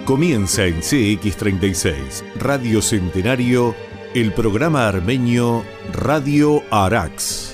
Comienza en CX36, Radio Centenario, el programa armenio Radio Arax.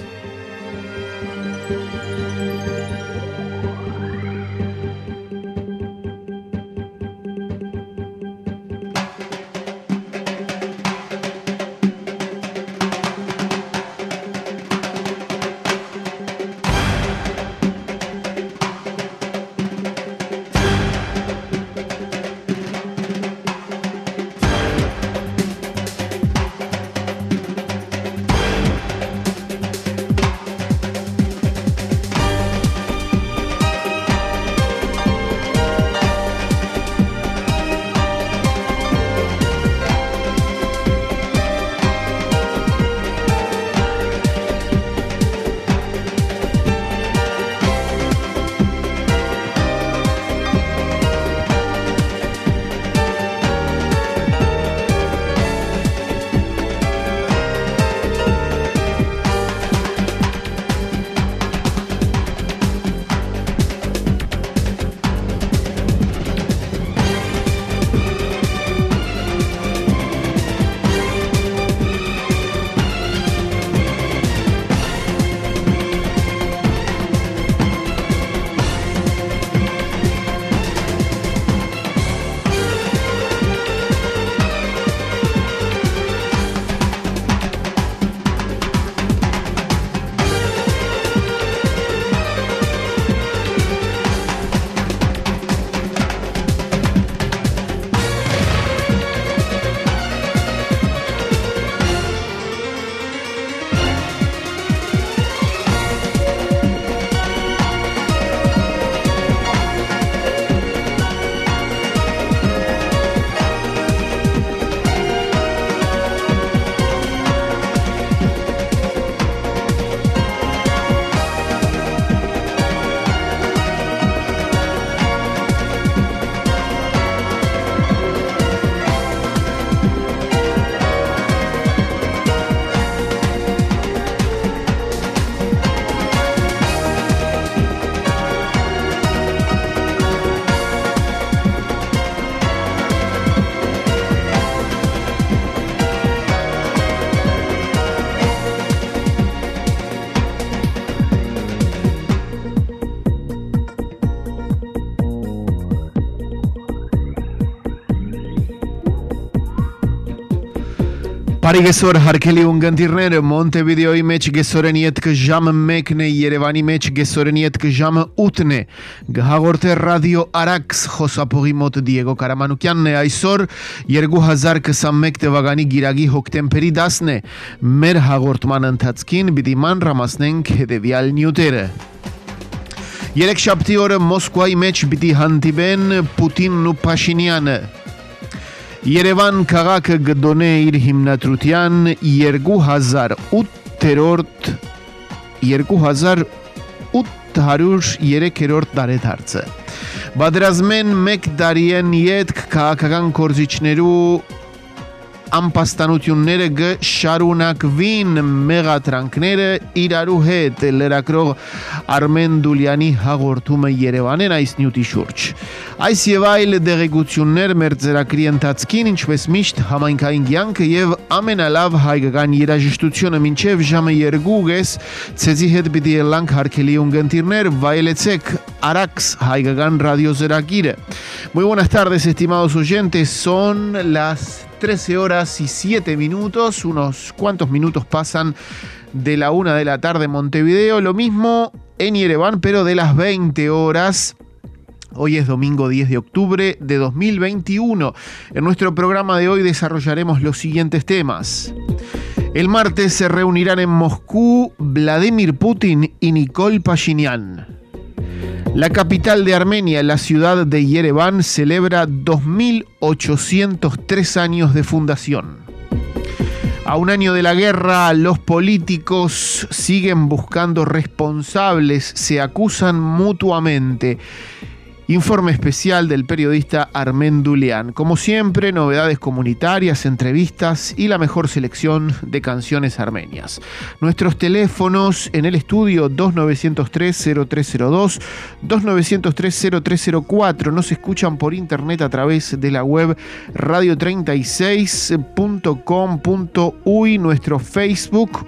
Բարի գեսոր հարկելի ունգընտիրներ, Մոնտեվիդեոյի մեջ գեսորենի հետ ժամը 1-ն է, Երևանի մեջ գեսորենի հետ ժամը 8-ն է։ Գհաղորդե ռադիո Արաքս խոսափողի մոտ Դիեգո Կարամանուկյանն է, այսօր 2021 թվականի գիրագի հոկտեմբերի 10-ն է։ Մեր հաղորդման ընթացքին պիտի մանրամասնենք հետևյալ նյութերը։ Երեքշաբթի օրը Մոսկվայի մեջ պիտի հանդիպեն Պուտինն ու Փաշինյանը։ Երևան քաղաքը գտնե իր հիմնադրության 2803-րդ տարեդարձը։ Բادرազմեն մեկ տարիեն յետք քաղաքական կորզիչներու ամպաստանությունները գշարունակվին մեղադրանքները իրարու հետ լրագրող Արմեն Դուլյանի հաղորդումը Երևանեն այս նյութի շուրջ։ Այս եւ այլ դեղեցություններ մեր ծրագրի ընթացքին, ինչպես միշտ համայնքային կյանքը եւ ամենալավ հայկական երաժշտությունը մինչեւ ժամը 2:00 ցեզի հետ պիտի ելանք հարկելի ունգընտիրներ, վայելեցեք Arax հայկական ռադիոզրագիրը։ Muy buenas tardes, estimados oyentes, son las 13:07, unos cuantos minutos pasan de la 1 de la tarde en Montevideo, lo mismo en Yerevan, pero de las 20 horas. Hoy es domingo 10 de octubre de 2021. En nuestro programa de hoy desarrollaremos los siguientes temas. El martes se reunirán en Moscú Vladimir Putin y Nikol Pashinyan. La capital de Armenia, la ciudad de Yerevan, celebra 2803 años de fundación. A un año de la guerra, los políticos siguen buscando responsables, se acusan mutuamente. Informe especial del periodista Armen Dulian. Como siempre, novedades comunitarias, entrevistas y la mejor selección de canciones armenias. Nuestros teléfonos en el estudio 2903-0302, 2903-0304. Nos escuchan por internet a través de la web radio36.com.uy, nuestro Facebook,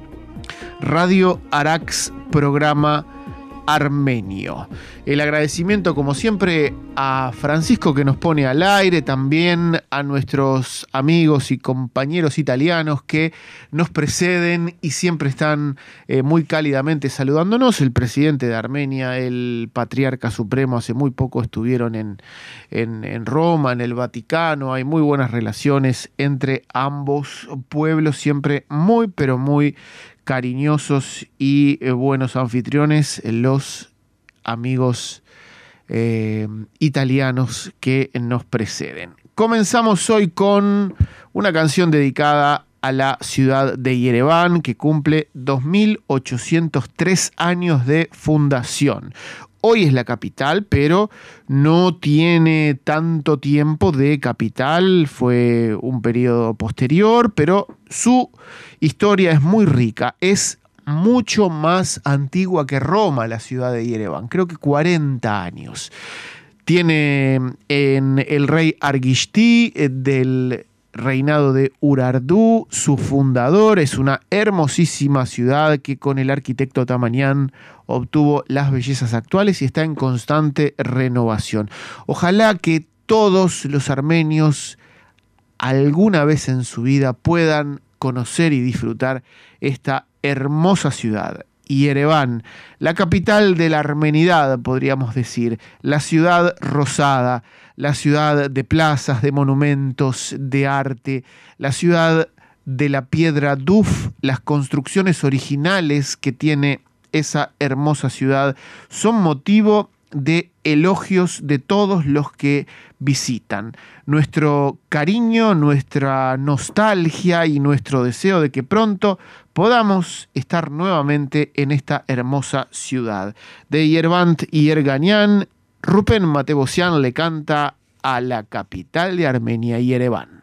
Radio Arax, programa armenio. El agradecimiento, como siempre, a Francisco, que nos pone al aire, también a nuestros amigos y compañeros italianos que nos preceden y siempre están muy cálidamente saludándonos. El presidente de Armenia, el patriarca supremo, hace muy poco estuvieron en Roma, en el Vaticano. Hay muy buenas relaciones entre ambos pueblos, siempre muy, pero muy cariñosos y buenos anfitriones, los amigos italianos que nos preceden. Comenzamos hoy con una canción dedicada a la ciudad de Yerevan, que cumple 2.803 años de fundación. Hoy es la capital, pero no tiene tanto tiempo de capital, fue un periodo posterior, pero su historia es muy rica, es mucho más antigua que Roma, la ciudad de Yerevan, creo que 40 años. Tiene en el rey Argishti del reinado de Urartu, su fundador. Es una hermosísima ciudad que con el arquitecto Tamanian obtuvo las bellezas actuales y está en constante renovación. Ojalá que todos los armenios alguna vez en su vida puedan conocer y disfrutar esta hermosa ciudad. Yerevan, la capital de la armenidad, podríamos decir, la ciudad rosada, la ciudad de plazas, de monumentos, de arte, la ciudad de la piedra Duf. Las construcciones originales que tiene esa hermosa ciudad son motivo de elogios de todos los que visitan. Nuestro cariño, nuestra nostalgia y nuestro deseo de que pronto podamos estar nuevamente en esta hermosa ciudad. De Yerbant y Yerganian, Rupen Matevosian le canta a la capital de Armenia, Yerevan.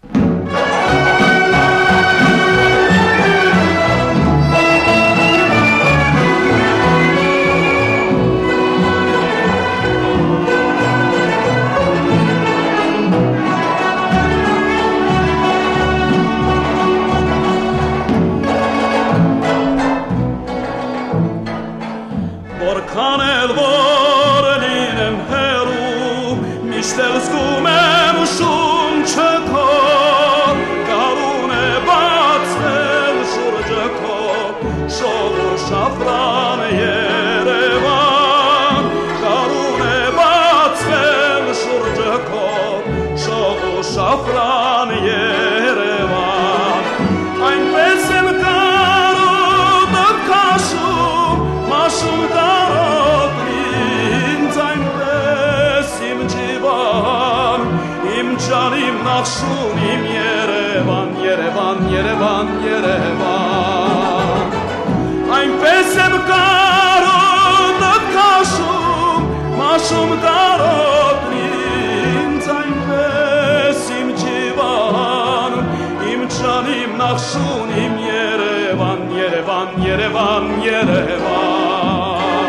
Նախշունիմ Երևան, Երևան, Երևան, Երևան, այնպես եմ կարոտդ քաշում, մաշում կարոտն ինձ, այնպես իմ ջիվան, իմ ջանիմ նախշունիմ Երևան, Երևան, Երևան, Երևան.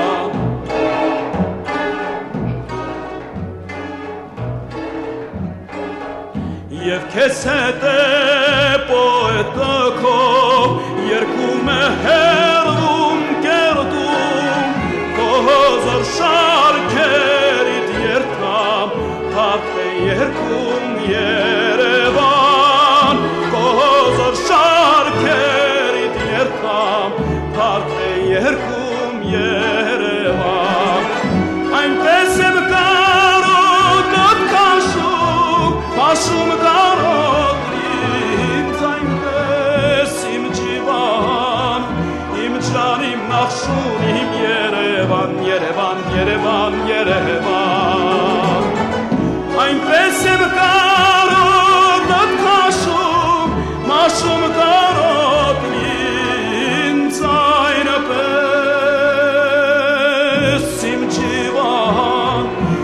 Եվ քեզ հետ է պոետը քո, երգում է հերդում, կերդում, քո հոզոր շարքերիդ երթամ, հարթ է երգում Երևան, քո հոզոր շարքերիդ երթամ, հարթ է երգում Երևան, այնպես եմ կարոտդ քաշում, մաշում Նախշունիմ Երևան, Երևան, Երևան, Երևան, այնպես եմ կարոտդ քաշում, մաշում կարոտն ինձ, այնպես իմ ջիվան,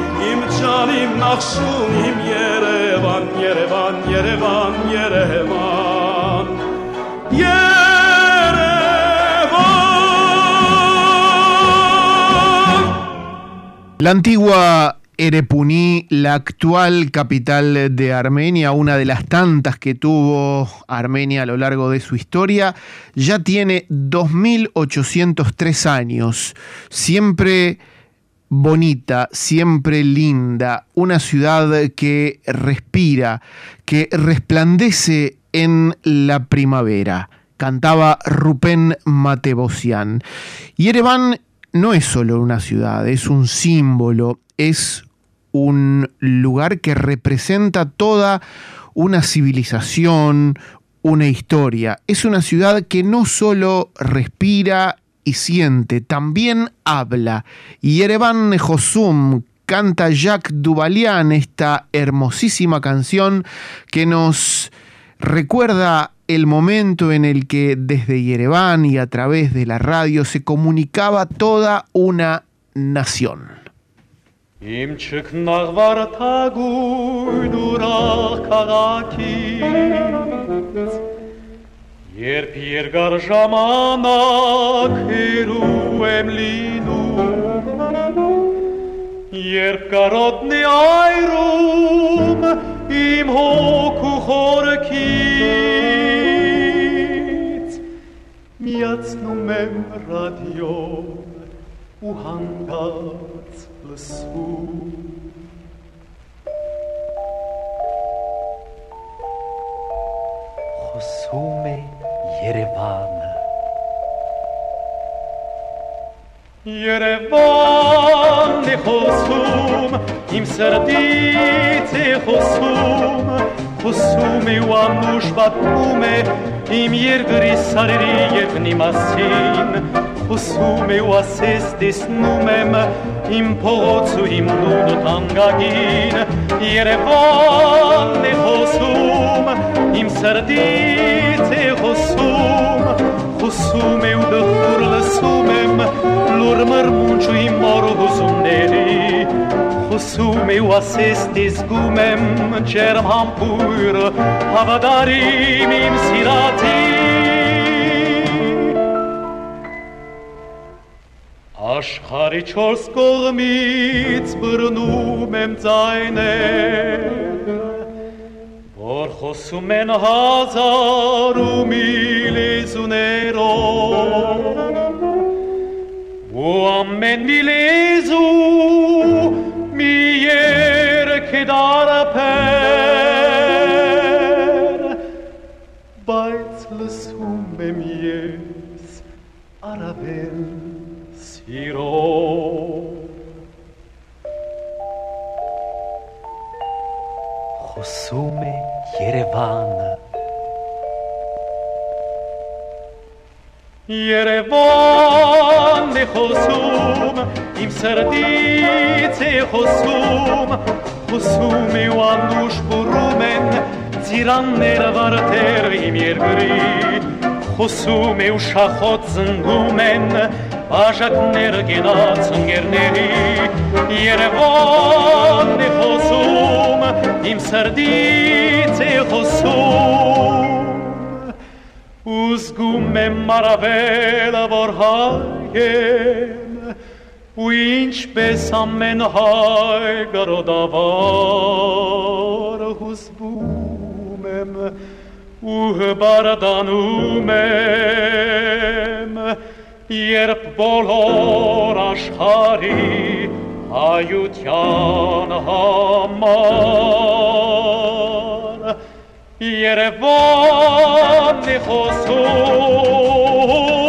La antigua Erepuni, la actual capital de Armenia, una de las tantas que tuvo Armenia a lo largo de su historia, ya tiene 2803 años, siempre bonita, siempre linda, una ciudad que respira, que resplandece en la primavera. Cantaba Rubén Matevosyan. Yerevan no es solo una ciudad, es un símbolo, es un lugar que representa toda una civilización, una historia. Es una ciudad que no solo respira y siente, también habla. Y Yerevan Hosum canta Jacques Duvalian esta hermosísima canción que nos recuerda el momento en el que desde Yerevan y a través de la radio se comunicaba toda una nación. Իմ չքնաղվար թագույն ուրախ քաղաքից երբ երկար ժամանակ հերու եմ լինում երբ կարոտն է այրում իմ հոգու խորքից միացնում եմ ռադիոն ու հանգած լսում խոսում է Երևանը Երևանն է խոսում իմ սրտից է խոսում խոսում է ու անուշ պատմում է իմ երկրի սարերի երկնի մասին խոսում է ու ասես տեսնում եմ իմ փողոց ու իմ նունը թանկագին Երևանն է խոսում իմ սրտից է խոսում խոսում է ու դխուր լսում եմ լուր մրմունջ ու իմ մոր հուզումների խոսում է ու ասես տեսգում եմ ջերմ համբույր հավատարիմ իմ սիրածի Աշխարհի չորս կողմից բռնում եմ ձայներ որ խոսում են հազար ու մի լեզուներով ու ամեն մի լեզու մի երգ է դարբեր բայց լսում եմ ես առավել խոսում է Երևանը Երևանն է խոսում իմ սրտից է խոսում խոսում է ու անուշ բուրում են ծիրանները վարդեր իմ երկրի խոսում է ու շախոտ զնգում են Աշակները գնաց ընկերների Երևանն է խոսում իմ սրտից է խոսում Ուզգում եմ առավել որ հայ եմ ու ինչպես ամեն հայ գրոդավար հուզվում եմ ու բարդանում եմ Երբ բոլոր աշխարհի հայության համար Երևանն է խոսում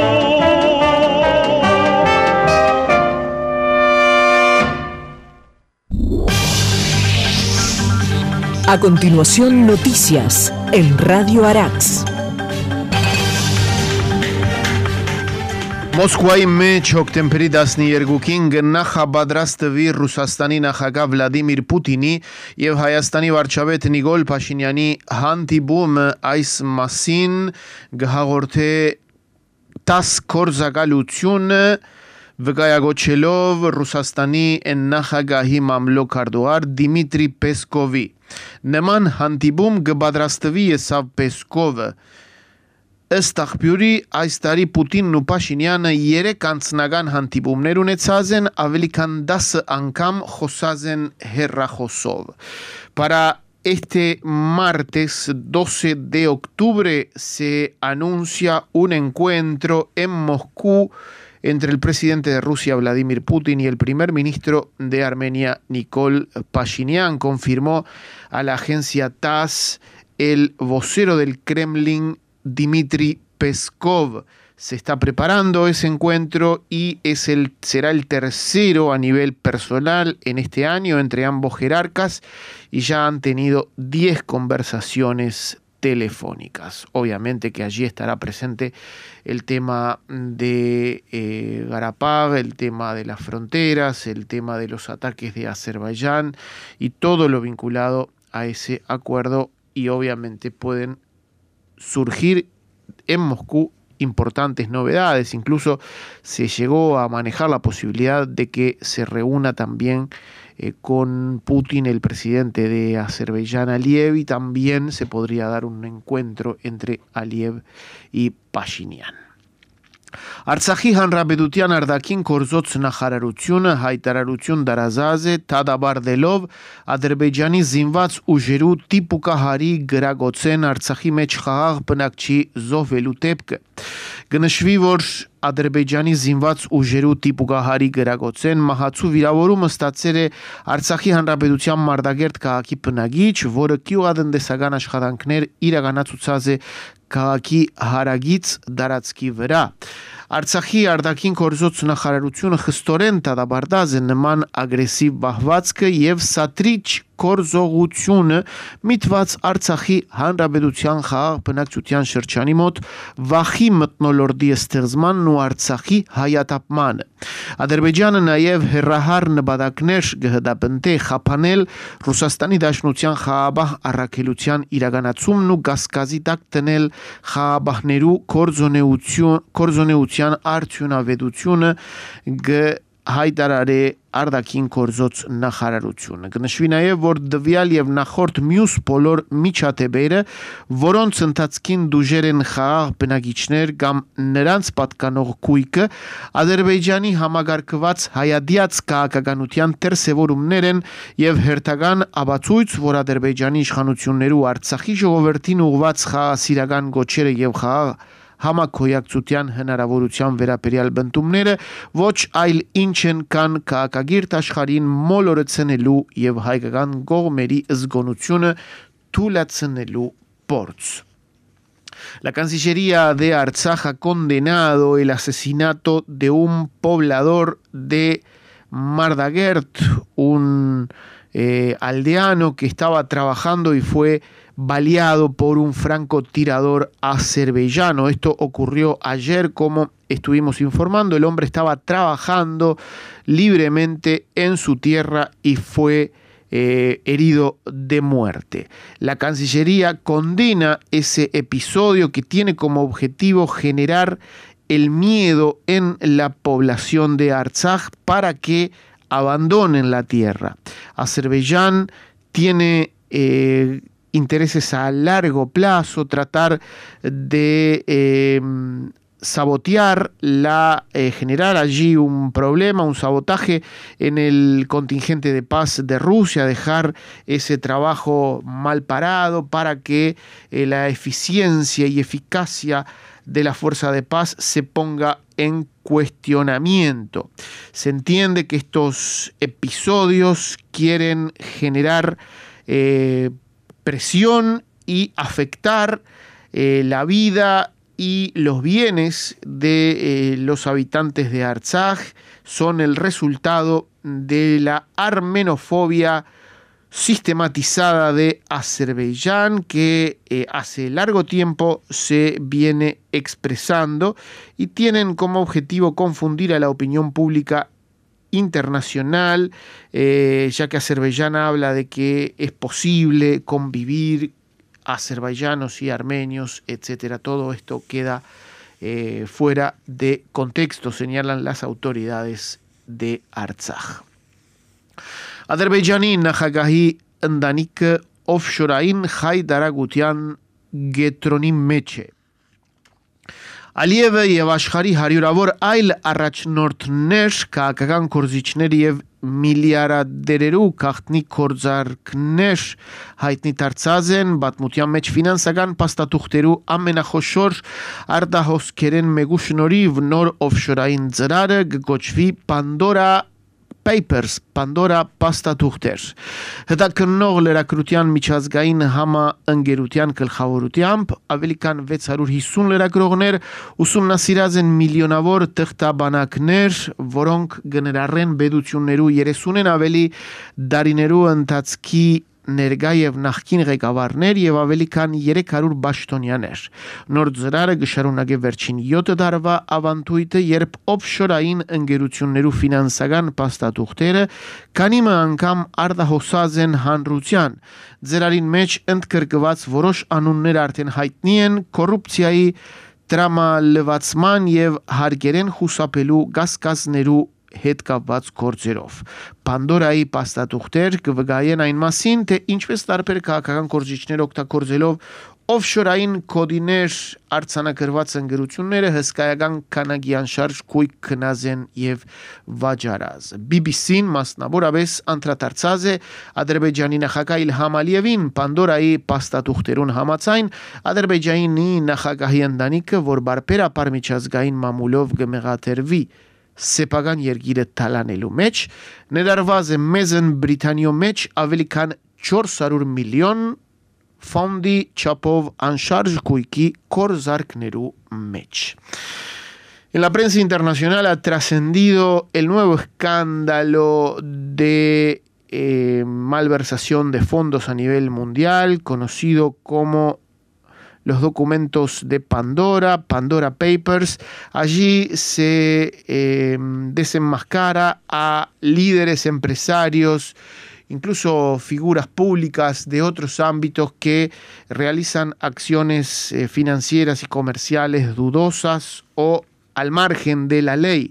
A continuación, noticias en Radio Arax. Մոսկվայի մեջ հոկտեմբերի 12-ին նախաբադրաստվի Ռուսաստանի նախագահ Վլադիմիր Պուտինի եւ Հայաստանի վարչապետ Նիկոլ Փաշինյանի հանդիպումը այս մասին գհաղորդե 10 կորզակալությունը վկայակոչելով Ռուսաստանի նախագահի մամլոք-արդուար Դիմիտրի Պեսկովի։ Նման հանդիպում կպատրաստվի եսավ Պեսկովը Ըստ աղբյուրի այս տարի Պուտինն ու Փաշինյանը 3 անձնական հանդիպումներ ունեցած են, ավելի քան 10 անգամ խոսած են հեռախոսով. Para este martes 12 de octubre se anuncia un encuentro en Moscú entre el presidente de Rusia, Vladimir Putin, y el primer ministro de Armenia, Nikol Pashinyan, confirmó a la agencia TASS el vocero del Kremlin, Dmitry Peskov. Se está preparando ese encuentro y será el tercero a nivel personal en este año entre ambos jerarcas y ya han tenido 10 conversaciones telefónicas. Obviamente que allí estará presente el tema de Karabaj, el tema de las fronteras, el tema de los ataques de Azerbaiyán y todo lo vinculado a ese acuerdo, y obviamente pueden surgir en Moscú importantes novedades. Incluso se llegó a manejar la posibilidad de que se reúna también con Putin el presidente de Azerbaiyán, Aliyev, y también se podría dar un encuentro entre Aliyev y Pashinyan. Արցախի հանրապետության արտաքին գործոց նախարարությունը հայտարարություն դարազած է դադարելով Ադրբեջանի զինված ուժերու տիպուկահարի գրագոցեն Արցախի մեջ խաղաղ բնակչի զոհվելու դեպքը։ Գնշվի, որ Ադրբեջանի զինված ուժերու տիպուկահարի գրագոցեն մահացու վիրավորումը ստացել է Արցախի հանրապետության Մարտակերտ քաղաքի բնակիչ, որը գյուղատնտեսական աշխատանքներ իրականացուցած է քաղաքի հարագից դարածքի վրա։ Արցախի արտաքին գործոց նախարարությունը խստորեն դադարած է նման ագրեսիվ բահվածքը եւ սատրիչ գործողությունը միտված Արցախի հանրապետության խաղաղ բնակչության շրջանի մոտ վախի մթնոլորտի ստեղծմանն ու Արցախի հայատապմանը։ Ադրբեջանը նաև հերահար նպատակներ կհդապընտե խափանել Ռուսաստանի Դաշնության Ղարաբաղ առաքելության իրականացումն ու գասկազի տակ դնել Ղարաբաղներու կորզոնեության արդյունավետությունը հայտարարե արտաքին գործոց նախարարությունը։ Կնշվի նաև, որ դվյալ եւ նախորդ մյուս բոլոր միջադեպերը, որոնց ընթացքին դուժեր են խաղաղ բնակիչներ կամ նրանց պատկանող քույկը, Ադրբեջանի համագարկված հայադյաց քաղաքականության դերսևորումներ են եւ հերթական ապացույց, որ Ադրբեջանի իշխանություններու Արցախի ժողովրդին ուղղված խաղաղասիրական գոչերը եւ խաղաղ համակոյակցության հնարավորության վերաբերյալ բնդումները ոչ այլ ինչ են կան քաղաքագիրտ աշխարհին մոլորեցնելու եւ հայկական կողմերի զգոնությունը թույլատնելու փորձ։ La Cancillería de Artsaj ha condenado el asesinato de un poblador de Mardagert, un aldeano que estaba trabajando y fue baleado por un francotirador azerbaiyano. Esto ocurrió ayer, como estuvimos informando. El hombre estaba trabajando libremente en su tierra y fue herido de muerte. La Cancillería condena ese episodio que tiene como objetivo generar el miedo en la población de Artsaj para que abandonen la tierra. Azerbaiyán tiene intereses a largo plazo, tratar de sabotear generar allí un problema, un sabotaje en el contingente de paz de Rusia, dejar ese trabajo mal parado para que la eficiencia y eficacia de la fuerza de paz se ponga en cuestionamiento. Se entiende que estos episodios quieren generar presión y afectar la vida y los bienes de los habitantes de Artsaj. Son el resultado de la armenofobia sistematizada de Azerbaiyán que hace largo tiempo se viene expresando y tienen como objetivo confundir a la opinión pública internacional, ya que Azerbaiyán habla de que es posible convivir azerbaiyanos y armenios, etcétera. Todo esto queda fuera de contexto, señalan las autoridades de Artsaj. Ադրբեջանի նախագահի ընտանիքը օֆշորային հայ դարագության գետրոնի մեջ է։ Ալիևը եւ աշխարհի հարյուրավոր այլ առաջնորդներ, քաղաքական կորզիչներ եւ միլիարդերերու գաղտնի կորձարկներ հայտնի դարձած են պատմության մեջ ֆինանսական փաստաթուղթերու ամենախոշոր արտահոսքերեն մեկու շնորհիվ նոր օֆշորային ծրարը կոչվի Pandora Papers, Pandora փաստաթուղթեր։ Հետաքննող լրագրության միջազգային համաընկերության գլխավորությամբ ավելի քան 650 լրագրողներ ուսումնասիրած են միլիոնավոր թղթաբանակներ, որոնք կներառեն պետություններու 30-ն ավելի դարիներու ընթացքի ներկա եւ նախկին ղեկավարներ եւ ավելի քան 300 պաշտոնյաներ։ Նոր ծրարը կշարունակի վերջին 7 տարվա ավանդույթը, երբ օֆշորային ընկերություններու ֆինանսական փաստաթուղթերը քանիմը անգամ արտահոսած են հանրության։ Ծրարին մեջ ընդգրկված որոշ անուններ արդեն հայտնի են կոռուպցիայի, տրամալվացման եւ հարկերեն խուսափելու գասկածներու հետ կապված գործերով։ Pandora-ի փաստաթուղթեր կվկայեն այն մասին, թե ինչպես տարբեր քաղաքական կորզիչներ օգտագործելով օֆշորային կոդիներ արձանագրված ընկերությունները հսկայական քանակի անշարժ գույք քնած են եւ վաճառած։ BBC-ն մասնավորապես անդրադարձած է Ադրբեջանի նախագահ Իլհամ Ալիևին Pandora-ի փաստաթուղթերուն համաձայն Ադրբեջանի նախագահի ընտանիքը, որ բարբերաբար միջազգային մամուլով կմեղադրվի սեփական երկիրը թալանելու մեջ, ներառված է Մեծն Բրիտանիո մեջ ավելի քան 400 միլիոն ֆոնդի չափով անշարժ գույքի կորզարկներու մեջ։ En la prensa internacional ha trascendido el nuevo escándalo de malversación de fondos a nivel mundial, conocido como los documentos de Pandora, Pandora Papers. Allí se desenmascara a líderes empresarios, incluso figuras públicas de otros ámbitos que realizan acciones financieras y comerciales dudosas o al margen de la ley.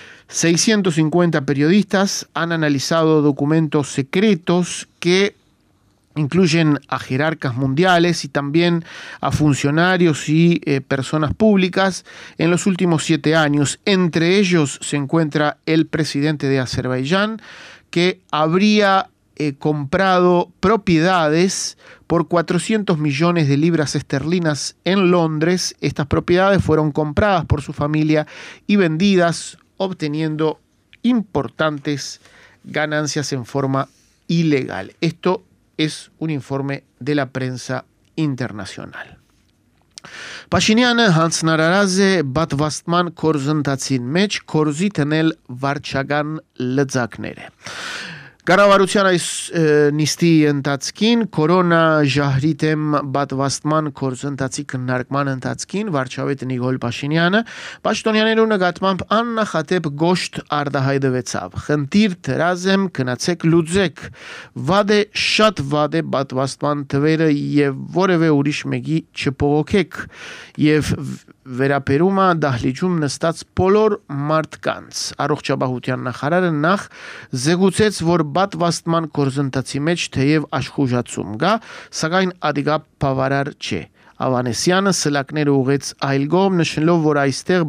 650 periodistas han analizado documentos secretos que incluyen a jerarcas mundiales y también a funcionarios y personas públicas en los últimos 7 años. Entre ellos se encuentra el presidente de Azerbaiyán, que habría comprado propiedades por 400 millones de libras esterlinas en Londres. Estas propiedades fueron compradas por su familia y vendidas, obteniendo importantes ganancias en forma ilegal. Esto es un informe de la prensa internacional. Փաշինյանը հանձնարարած է բադվաստման կորզընթացին մեջ կորզի տնել վարչական լծակները։ Կառավարության այս նիստի ընթացքին կորոնա ժահրի դեմ բադվաստման կորզընթացի քննարկման ընթացքին վարչապետ Նիկոլ Փաշինյանը պաշտոնյաներու նկատմամբ աննախադեպ գոշտ արտահայտվեցավ։ Խնդիր դրած եմ, գնացեք լուծեք։ Վատ է, շատ վատ է բադվաստման թվերը եւ որևէ ուրիշ մեկի չփողոքեք եւ վերապերում է դահլիճում նստած բոլոր մարդկանց։ Առողջապահության նախարարը նախ զեկուցեց, որ բադվաստման կորզընթացի մեջ թեև աշխուժացում կա, սակայն ադիգա բավարար չէ։ Ավանեսյանը սլակները ուղեց այլ կողմ, նշելով, որ այստեղ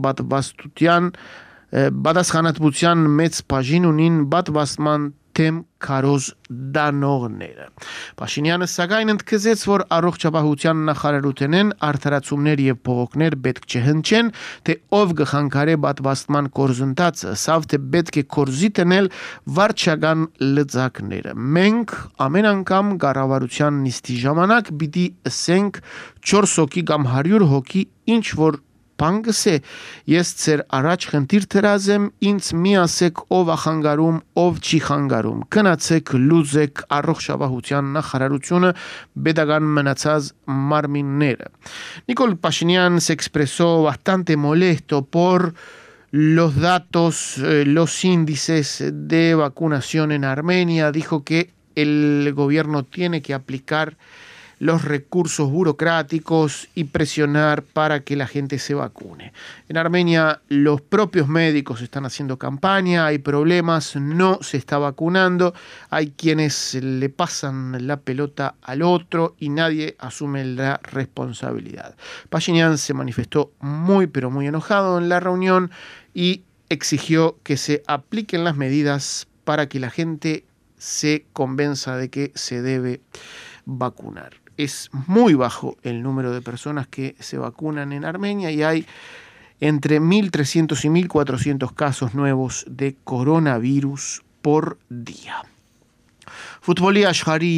բադասխանատվության մեծ բաժին ունին բադվաստման թեմ քարոզ դանողները։ Փաշինյանը սակայն ընդգծեց, որ առողջապահության նախարարութենեն արդարացումներ եւ բողոքներ պետք չհնչեն, թե ով կխանգարե բադվաստման կորզընթացը, սավ թե պետք է կորզի տնել վարչական լծակները։ Մենք ամեն անգամ կառավարության նիստի ժամանակ պիտի ասենք 4 հոգի կամ 100 հոգի ինչ որ բանկս է, ես ձեր առաջ խնդիր դրած եմ, ինձ մի ասեք ով է խանգարում, ով չի խանգարում, գնացեք լուծեք առողջապահության նախարարությունը պետական մնացած մարմինները։ Nicol Pashinyan se expresó bastante molesto por los datos, los índices de vacunación en Armenia. Dijo que el gobierno tiene que aplicar los recursos burocráticos y presionar para que la gente se vacune. En Armenia los propios médicos están haciendo campaña, hay problemas, no se está vacunando, hay quienes le pasan la pelota al otro y nadie asume la responsabilidad. Pashinyan se manifestó muy pero muy enojado en la reunión y exigió que se apliquen las medidas para que la gente se convenza de que se debe vacunar. Es muy bajo el número de personas que se vacunan en Armenia y hay entre 1.300 y 1.400 casos nuevos de coronavirus por día. Ֆուտբոլի աշխարհի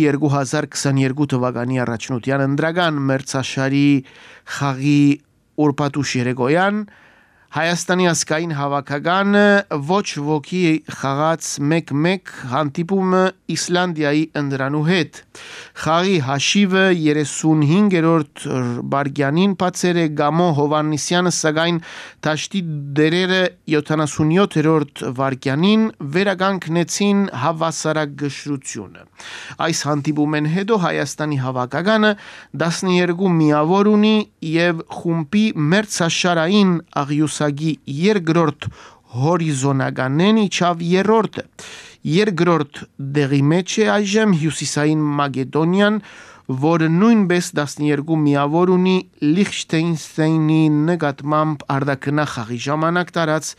2022 թվականի առաջնության ընդրական մրցաշարի խաղի ուրբաթուշ երեկոյան Հայաստանի ազգային հավաքականը ոչ ոքի խաղաց 1-1 հանդիպումը Իսլանդիայի ընդրանու հետ։ Խաղի հաշիվը 35-րդ բարգյանին բացեր է Գամո Հովաննիսյանը, սակայն դաշտի դերերը 77-րդ վարգյանին վերականգնեցին հավասարակշռությունը։ Այս հանդիպումեն հետո Հայաստանի հավաքականը 12 միավոր ունի եւ խումբի մերձաշարային աղյուսակի երկրորդ հորիզոնականեն իջավ երրորդը։ Երկրորդ դեղի մեջ է այժմ Հյուսիսային Մակեդոնիան, որը նույնպես 12 միավոր ունի Լիխտենշտեյնի նկատմամբ արտաքնա խաղի ժամանակ տարած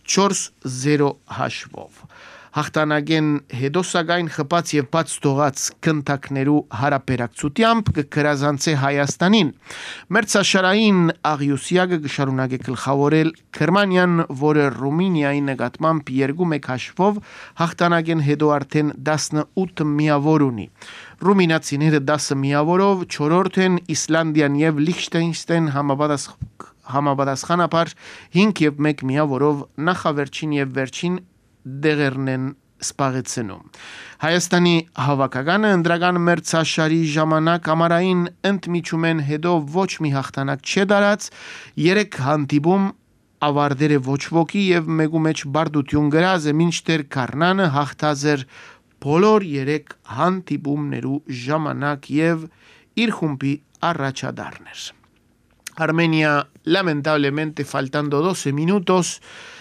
4-0 հաշվով։ Հաղթանակեն հետո սակայն խփած եւ բաց թողած քննարկներու հարաբերակցությամբ կգրազանցե Հայաստանին։ Մերձաշարային աղյուսիակը կշարունակի գլխավորել Գերմանիան, որը Ռումինիայի նկատմամբ 2-1 հաշվով հաղթանակեն հետո արդեն 18 միավոր ունի։ Ռումինացիները 10 միավորով 4-րդ են, Իսլանդիան եւ Լիխտենշտեյն համապատասխանաբար 5 եւ 1 միավորով նախավերջին եւ վերջին դեղերն են սպաղեցնում։ Հայաստանի հավաքականը ընդրական մերձաշարի ժամանակ ամառային ընդմիջումեն հետո ոչ մի հաղթանակ չէ դարած, 3 հանդիպում ավարտել է ոչ ոքի եւ մեկու մեջ բարդություն գրած է, մինչդեռ Կարնանը հաղթած էր բոլոր 3 հանդիպումներու ժամանակ եւ իր խումբի առաջադարն էր։ Armenia, lamentablemente, faltando 12 minutos,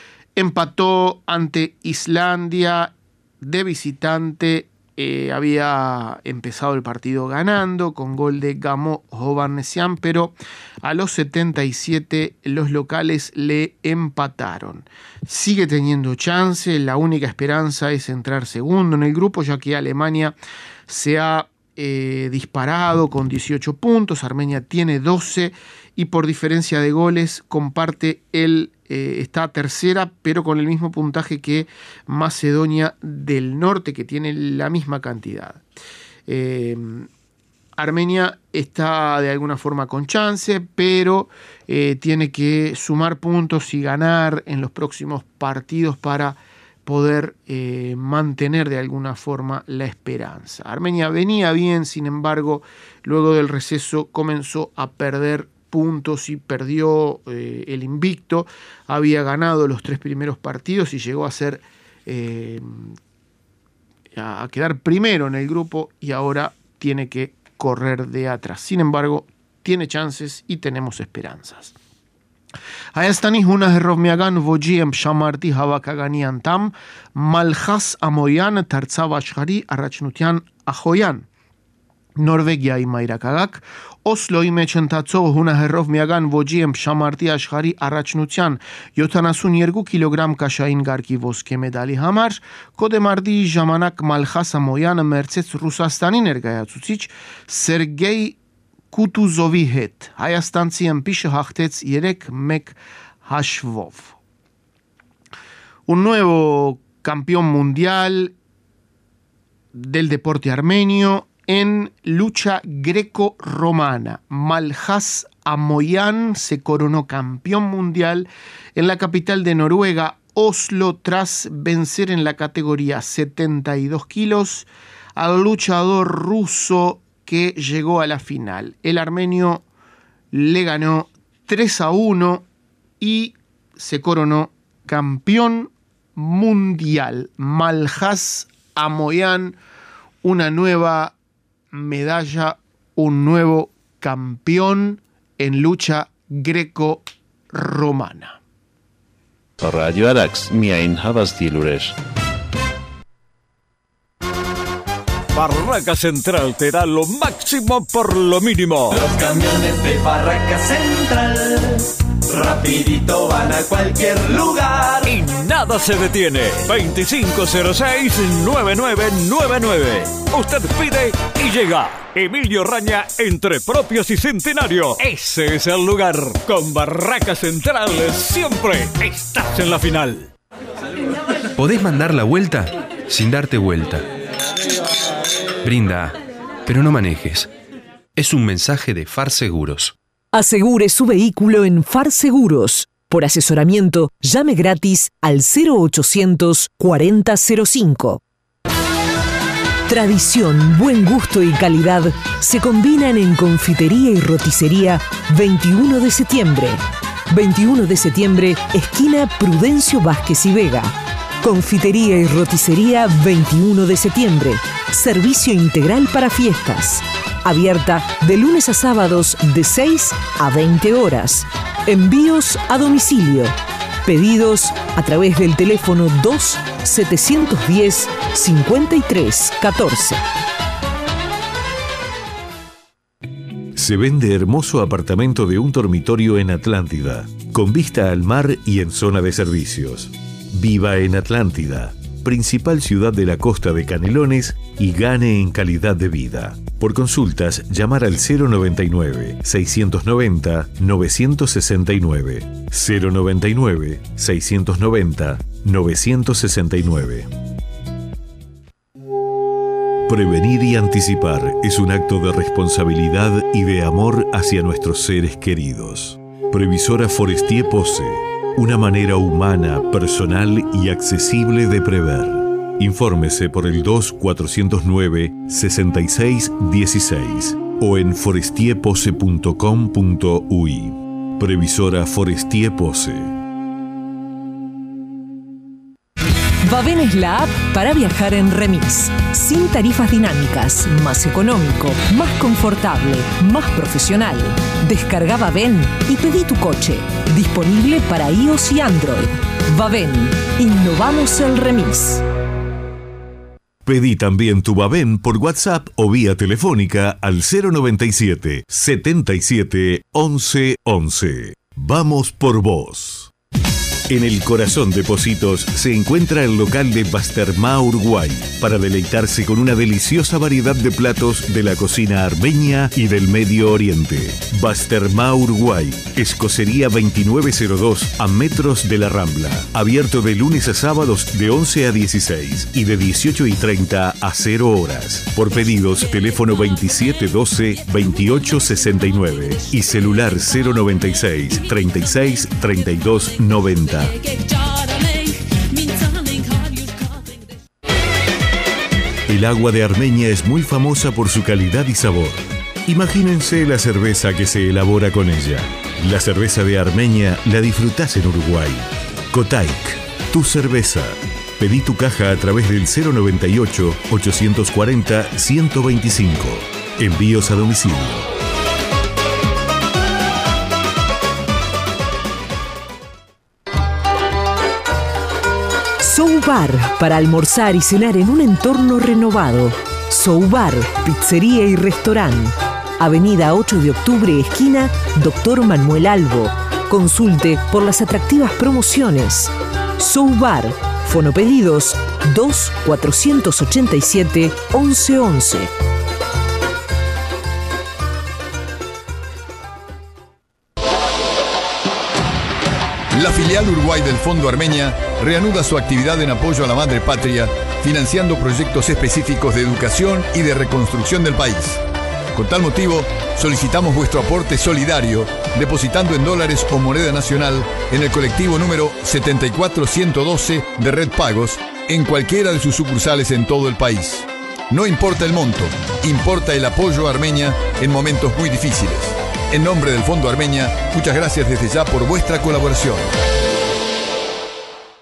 empató ante Islandia de visitante. Había empezado el partido ganando con gol de Gamo Hovanesian, pero a los 77 los locales le empataron. Sigue teniendo chance, la única esperanza es entrar segundo en el grupo, ya que Alemania se ha disparado con 18 puntos, Armenia tiene 12 y por diferencia de goles comparte está tercera, pero con el mismo puntaje que Macedonia del Norte, que tiene la misma cantidad. Armenia está de alguna forma con chance, pero tiene que sumar puntos y ganar en los próximos partidos para poder mantener de alguna forma la esperanza. Armenia venía bien, sin embargo, luego del receso comenzó a perder puntos y perdió el invicto. Había ganado los 3 primeros partidos y llegó a ser a quedar primero en el grupo y ahora tiene que correr de atrás. Sin embargo, tiene chances y tenemos esperanzas. Հայաստանի հունահռովմեական ոճի ըմբշամարտի հավաքականի անդամ Մալխաս Ամոյանը դարձավ աշխարհի առաջնության ախոյան։ Նորվեգիայի մայրաքաղաք Օսլոյի մեջ ընթացող հունահռովմեական ոճի ըմբշամարտի աշխարհի առաջնության 72 կիլոգրամ կաշային գարկի ոսկե մեդալի համար կոդեմարտի ժամանակ Մալխաս Ամոյանը մերձեց Ռուսաստանի ներկայացուցիչ Սերգեյ Կուտուզովի հետ։ Հայաստանցի ըմբիշը հաղթեց 3-1 հաշվով։ Un nuevo campeón mundial del deporte armenio en lucha greco-romana. Malhaz Amoyan se coronó campeón mundial en la capital de Noruega, Oslo, tras vencer en la categoría 72 kilos al luchador ruso que llegó a la final. El armenio le ganó 3-1 y se coronó campeón mundial. Malhaz Amoyan, una nueva medalla un nuevo campeón en lucha greco-romana. Radio Arax, miain havas diluresh. Barraca Central te da lo máximo por lo mínimo. Los camiones de Barraca Central rapidito van a cualquier lugar y nada se detiene. 2506-9999. Usted pide y llega. Emilio Raña, entre Propios y Centenario. Ese es el lugar. Con Barraca Central siempre estás en la final. Podés mandar la vuelta sin darte vuelta. Brinda, pero no manejes. Es un mensaje de Far Seguros. Asegure su vehículo en Far Seguros. Por asesoramiento, llame gratis al 0800 4005. Tradición, buen gusto y calidad se combinan en Confitería y Roticería 21 de septiembre. 21 de septiembre, esquina Prudencio Vázquez y Vega. Confitería y Roticería 21 de septiembre. Servicio integral para fiestas. Abierta de lunes a sábados de 6 a 20 horas. Envíos a domicilio. Pedidos a través del teléfono 2-710-5314. Se vende hermoso apartamento de un dormitorio en Atlántida, con vista al mar y en zona de servicios. Viva en Atlántida, principal ciudad de la costa de Canelones, y gane en calidad de vida. Por consultas, llamar al 099-690-969. 099-690-969. Prevenir y anticipar es un acto de responsabilidad y de amor hacia nuestros seres queridos. Previsora Forestier Pose, una manera humana, personal y accesible de prever. Infórmese por el 2409-6616 o en forestierpose.com.uy. Previsora Forestier Pose. Baven es la app para viajar en remis. Sin tarifas dinámicas, más económico, más confortable, más profesional. Descarga Baven y pedí tu coche. Disponible para iOS y Android. Baven, innovamos el remis. Pedí también tu Baven por WhatsApp o vía telefónica al 097 77 11 11. Vamos por vos. En el corazón de Pocitos se encuentra el local de Basтерma Uruguay para deleitarse con una deliciosa variedad de platos de la cocina armenia y del Medio Oriente. Basтерma Uruguay, Escocería 2902 a metros de la Rambla. Abierto de lunes a sábados de 11 a 16 y de 18:30 a 0 horas. Por pedidos, teléfono 2712-2869 y celular 096 36 32 90. El agua de Armenia es muy famosa por su calidad y sabor. Imagínense la cerveza que se elabora con ella. La cerveza de Armenia la disfrutás en Uruguay. Kotaik, tu cerveza. Pedí tu caja a través del 098-840-125. Envíos a domicilio. Soubar, para almorzar y cenar en un entorno renovado. Soubar, pizzería y restaurante. Avenida 8 de Octubre, esquina Dr. Manuel Albo. Consulte por las atractivas promociones. Soubar, fonopedidos 2-487-1111. La filial Uruguay del Fondo Armenia reanuda su actividad en apoyo a la madre patria, financiando proyectos específicos de educación y de reconstrucción del país. Con tal motivo, solicitamos vuestro aporte solidario, depositando en dólares o moneda nacional en el colectivo número 74112 de Red Pagos, en cualquiera de sus sucursales en todo el país. No importa el monto, importa el apoyo a Armenia en momentos muy difíciles. En nombre del Fondo Armenia, muchas gracias desde ya por vuestra colaboración.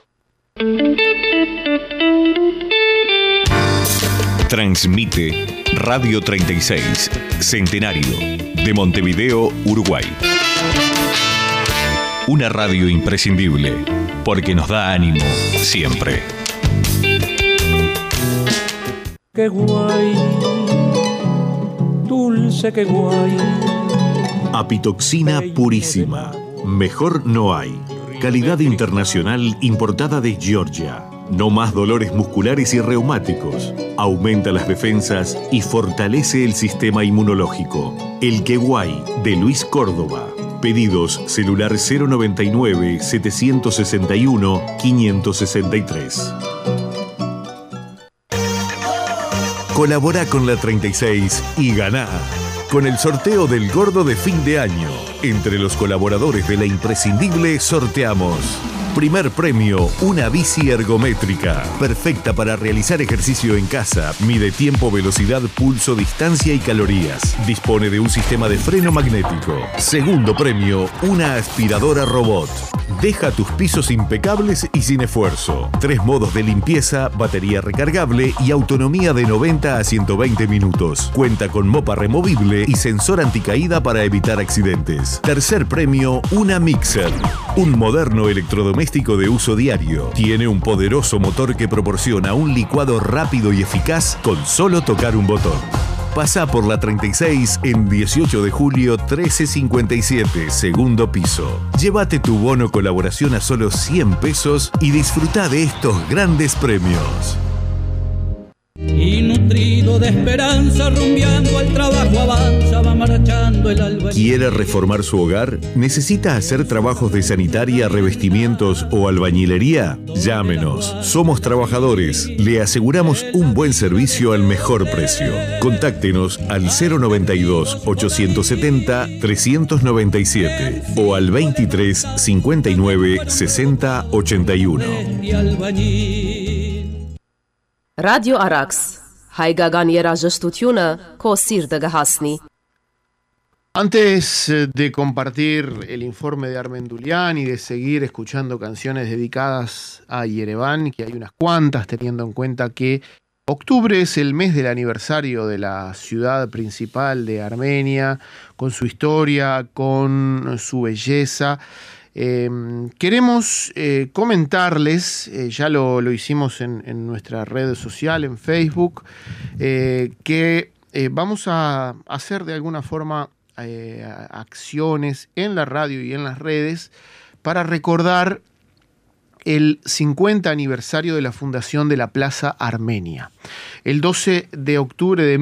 Transmite Radio 36, Centenario, de Montevideo, Uruguay. Una radio imprescindible, porque nos da ánimo siempre. Qué guay, dulce, qué guay. Apitoxina purísima. Mejor no hay. Calidad internacional importada de Georgia. No más dolores musculares y reumáticos. Aumenta las defensas y fortalece el sistema inmunológico. El Queguay, de Luis Córdoba. Pedidos celular 099-761-563. Colabora con la 36 y ganá con el sorteo del gordo de fin de año. Entre los colaboradores de La Imprescindible sorteamos: primer premio, una bici ergométrica, perfecta para realizar ejercicio en casa. Mide tiempo, velocidad, pulso, distancia y calorías. Dispone de un sistema de freno magnético. Segundo premio, una aspiradora robot. Deja tus pisos impecables y sin esfuerzo. 3 modos de limpieza, batería recargable y autonomía de 90 a 120 minutos. Cuenta con mopa removible y sensor anticaída para evitar accidentes. Tercer premio, una mixer. Un moderno electrodoméstico de uso diario. Tiene un poderoso motor que proporciona un licuado rápido y eficaz con solo tocar un botón. Pasa por la 36 en 18 de julio 1357, segundo piso. Llévate tu bono colaboración a solo 100 pesos y disfruta de estos grandes premios. Y nutrido de esperanza, rumbeando al trabajo avanza, va marchando el alba. ¿Quiere reformar su hogar? ¿Necesita hacer trabajos de sanitaria, revestimientos o albañilería? Llámenos. Somos trabajadores. Le aseguramos un buen servicio al mejor precio. Contáctenos al 092-870-397 o al 23 59 60 81. Radio Arax, haiga ganiera justutiuna, kosir de gahasni. Antes de compartir el informe de Armendulian y de seguir escuchando canciones dedicadas a Yerevan, que hay unas cuantas, teniendo en cuenta que octubre es el mes del aniversario de la ciudad principal de Armenia, con su historia, con su belleza. Queremos comentarles, ya lo hicimos en nuestra red social, en Facebook, que vamos a hacer de alguna forma acciones en la radio y en las redes para recordar el 50 aniversario de la fundación de la Plaza Armenia. El 12 de octubre de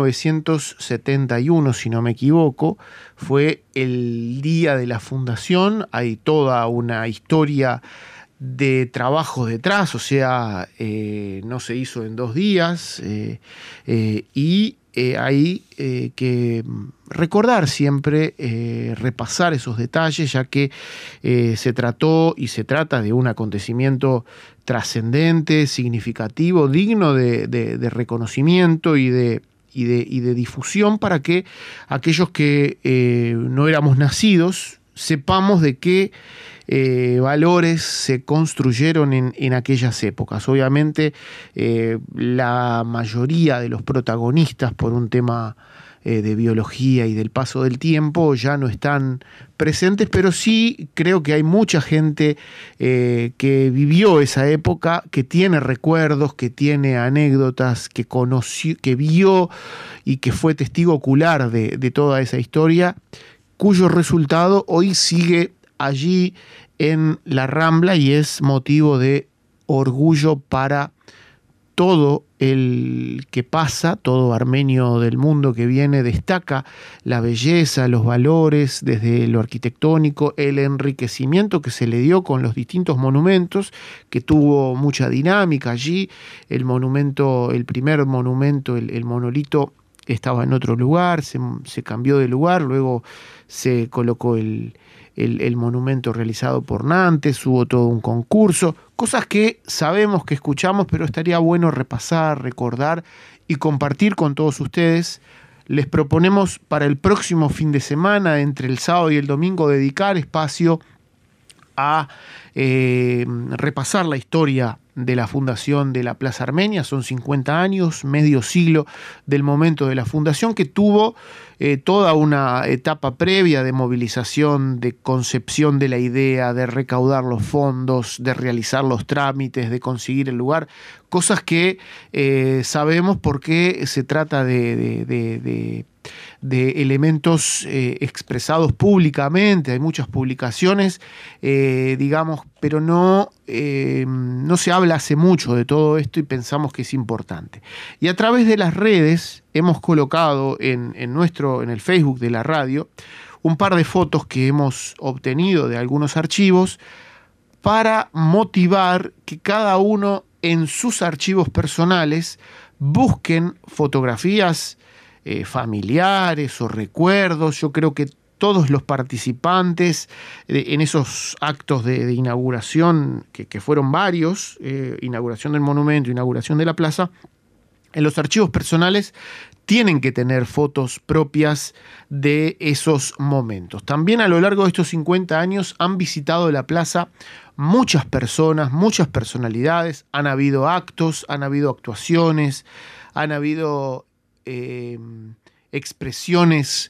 1971, si no me equivoco, fue el día de la fundación. Hay toda una historia de trabajo detrás, o sea, no se hizo en 2 días y hay que recordar siempre, repasar esos detalles, ya que se trató y se trata de un acontecimiento trascendente, significativo, digno de reconocimiento y de difusión, para que aquellos que no éramos nacidos sepamos de qué valores se construyeron en aquellas épocas. Obviamente la mayoría de los protagonistas, por un tema de biología y del paso del tiempo, ya no están presentes, pero sí creo que hay mucha gente que vivió esa época, que tiene recuerdos, que tiene anécdotas, que conoció, que vio y que fue testigo ocular de toda esa historia, cuyo resultado hoy sigue allí en la Rambla y es motivo de orgullo para todo el que pasa, todo armenio del mundo que viene. Destaca la belleza, los valores, desde lo arquitectónico, el enriquecimiento que se le dio con los distintos monumentos, que tuvo mucha dinámica allí. El monumento, el primer monumento, el monolito, estaba en otro lugar, se cambió de lugar, luego se colocó el monumento realizado por Nantes, hubo todo un concurso, cosas que sabemos, que escuchamos, pero estaría bueno repasar, recordar y compartir con todos ustedes. Les proponemos para el próximo fin de semana, entre el sábado y el domingo, dedicar espacio a repasar la historia de la fundación de la Plaza Armenia. Son 50 años, medio siglo del momento de la fundación, que tuvo toda una etapa previa de movilización, de concepción de la idea, de recaudar los fondos, de realizar los trámites, de conseguir el lugar, cosas que sabemos porque se trata de elementos expresados públicamente. Hay muchas publicaciones, digamos, pero no se habla hace mucho de todo esto y pensamos que es importante. Y a través de las redes hemos colocado en el Facebook de la radio un par de fotos que hemos obtenido de algunos archivos para motivar que cada uno en sus archivos personales busquen fotografías familiares o recuerdos. Yo creo que todos los participantes en esos actos de inauguración, que fueron varios, inauguración del monumento, inauguración de la plaza, en los archivos personales tienen que tener fotos propias de esos momentos. También a lo largo de estos 50 años han visitado la plaza muchas personas, muchas personalidades, han habido actos, han habido actuaciones, han habido expresiones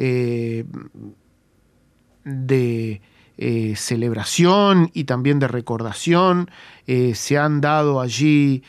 de celebración y también de recordación. Se han dado allí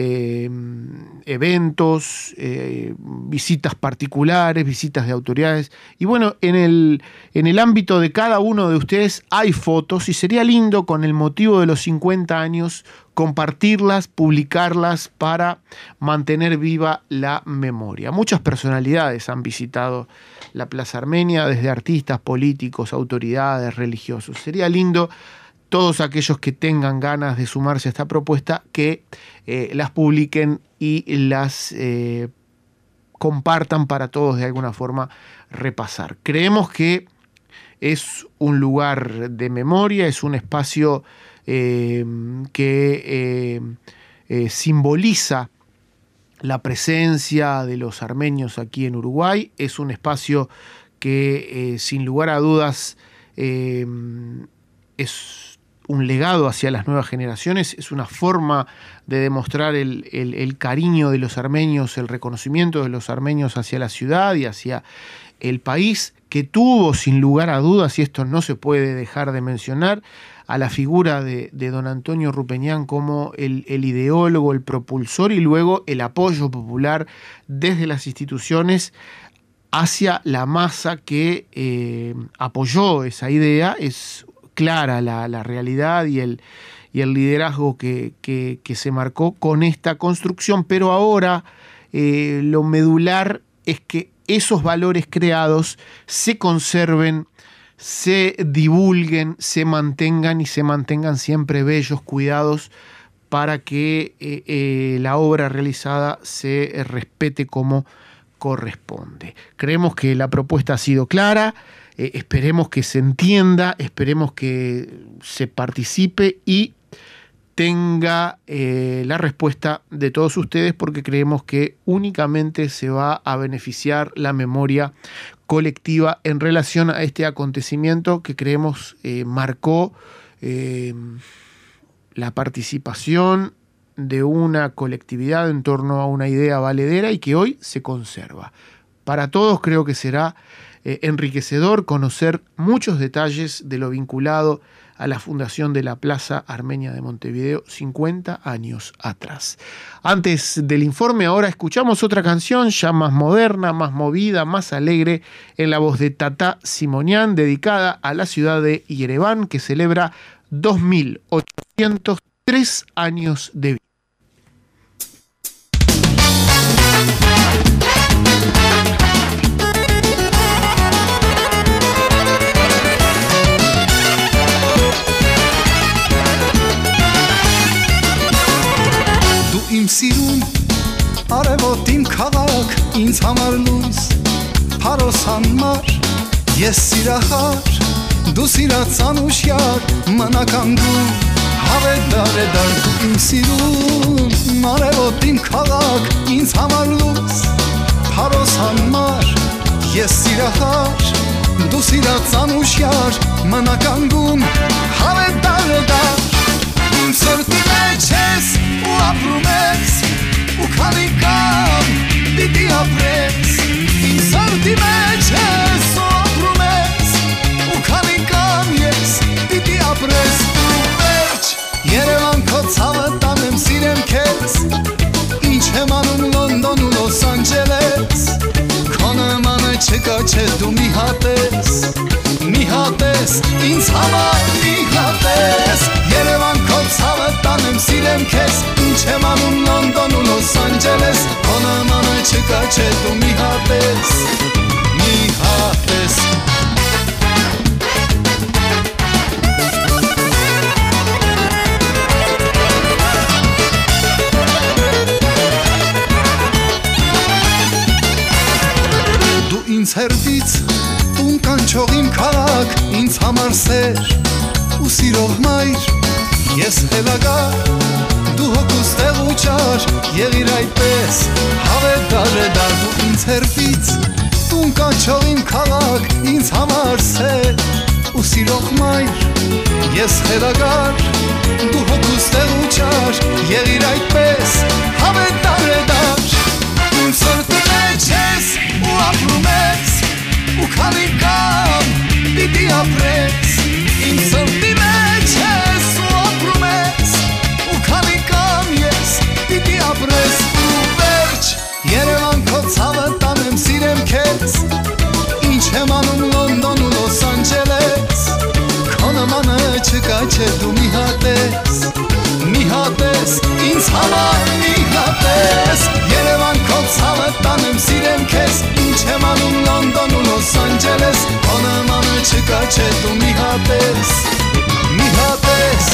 eventos, visitas particulares, visitas de autoridades. Y bueno, en el ámbito de cada uno de ustedes hay fotos y sería lindo, con el motivo de los 50 años, compartirlas, publicarlas para mantener viva la memoria. Muchas personalidades han visitado la Plaza Armenia, desde artistas, políticos, autoridades, religiosos. Sería lindo, todos aquellos que tengan ganas de sumarse a esta propuesta, que las publiquen y las compartan para todos de alguna forma repasar. Creemos que es un lugar de memoria, es un espacio que simboliza la presencia de los armenios aquí en Uruguay. Es un espacio que sin lugar a dudas es un legado hacia las nuevas generaciones, es una forma de demostrar el cariño de los armenios, el reconocimiento de los armenios hacia la ciudad y hacia el país, que tuvo sin lugar a dudas, y esto no se puede dejar de mencionar, a la figura de don Antonio Rupeñán como el ideólogo, el propulsor, y luego el apoyo popular desde las instituciones hacia la masa que apoyó esa idea. Es clara la realidad y el liderazgo que se marcó con esta construcción, pero ahora lo medular es que esos valores creados se conserven, se divulguen, se mantengan y se mantengan siempre bellos, cuidados, para que la obra realizada se respete como corresponde. Creemos que la propuesta ha sido clara, esperemos que se entienda, esperemos que se participe y tenga la respuesta de todos ustedes, porque creemos que únicamente se va a beneficiar la memoria colectiva en relación a este acontecimiento que creemos marcó la participación de una colectividad en torno a una idea valedera y que hoy se conserva. Para todos creo que será enriquecedor conocer muchos detalles de lo vinculado a la fundación de la Plaza Armenia de Montevideo 50 años atrás. Antes del informe, ahora escuchamos otra canción ya más moderna, más movida, más alegre, en la voz de Tata Simonian, dedicada a la ciudad de Yereván, que celebra 2.803 años de vida. Իմ սիրուն արևոտ իմ քաղաք ինձ համար լույս փարոս համար ես սիրախար դու սիրած անուշյար մնական դու հավեդար է դար դու իմ սիրուն արևոտ իմ քաղաք ինձ համար լույս փարոս համար ես սիրախար դու սիրած անուշյար մնական դու հավետարդար Իմ սրտի մեջ ես ու ապրում ես ու քանի կամ պիտի ապրես Իմ սրտի մեջ ես ու ապրում ես ու քանի կամ ես պիտի ապրես ու վերջ Երևան քո ցավը տանեմ սիրեմ քեզ Ինչ եմ անում Լոնդոն ու Լոս Անջելես Քո նմանը չկա չէ դու մի հատ ես ինձ համար մի հատ ես Երևան քո ցավը տանեմ սիրեմ քեզ Ինչ եմ անում Լոնդոն ու Լոս Անջելես Քո նմանը չկա չէ դու մի հատ ես Ինձ հերվից տուն կանչող իմ քաղաք ինձ համար սեր ու սիրող մայր ես հելագար դու հոգուս տեղ ու ճար եղիր այդպես հավետարդար դու ինձ հերվից տուն կանչող իմ քաղաք ինձ համար սեր ու սիրող մայր ես հելագար դու հոգուս տեղ ու ճար եղիր այդպես հավետարդար իմ սրտի մեջ ես ու ապրում ես ու քանի կամ պիտի ապրես Իմ սրտի մեջ ես ու ապրում ես ու քանի կամ ես պիտի ապրես ու վերջ Երևան քո ցավը տանեմ սիրեմ քեզ Ինչ եմ անում Լոնդոն ու Լոս Անջելես Քո նմանը չկա չէ դու մի հատ ես ինձ համար մի հատ ես Երևան քո ցավը տանեմ սիրեմ քեզ Ինչ եմ անում Լոնդոն ու Լոս Անջելես Քո նմանը չկա չէ դու մի հատ ես Մի հատ ես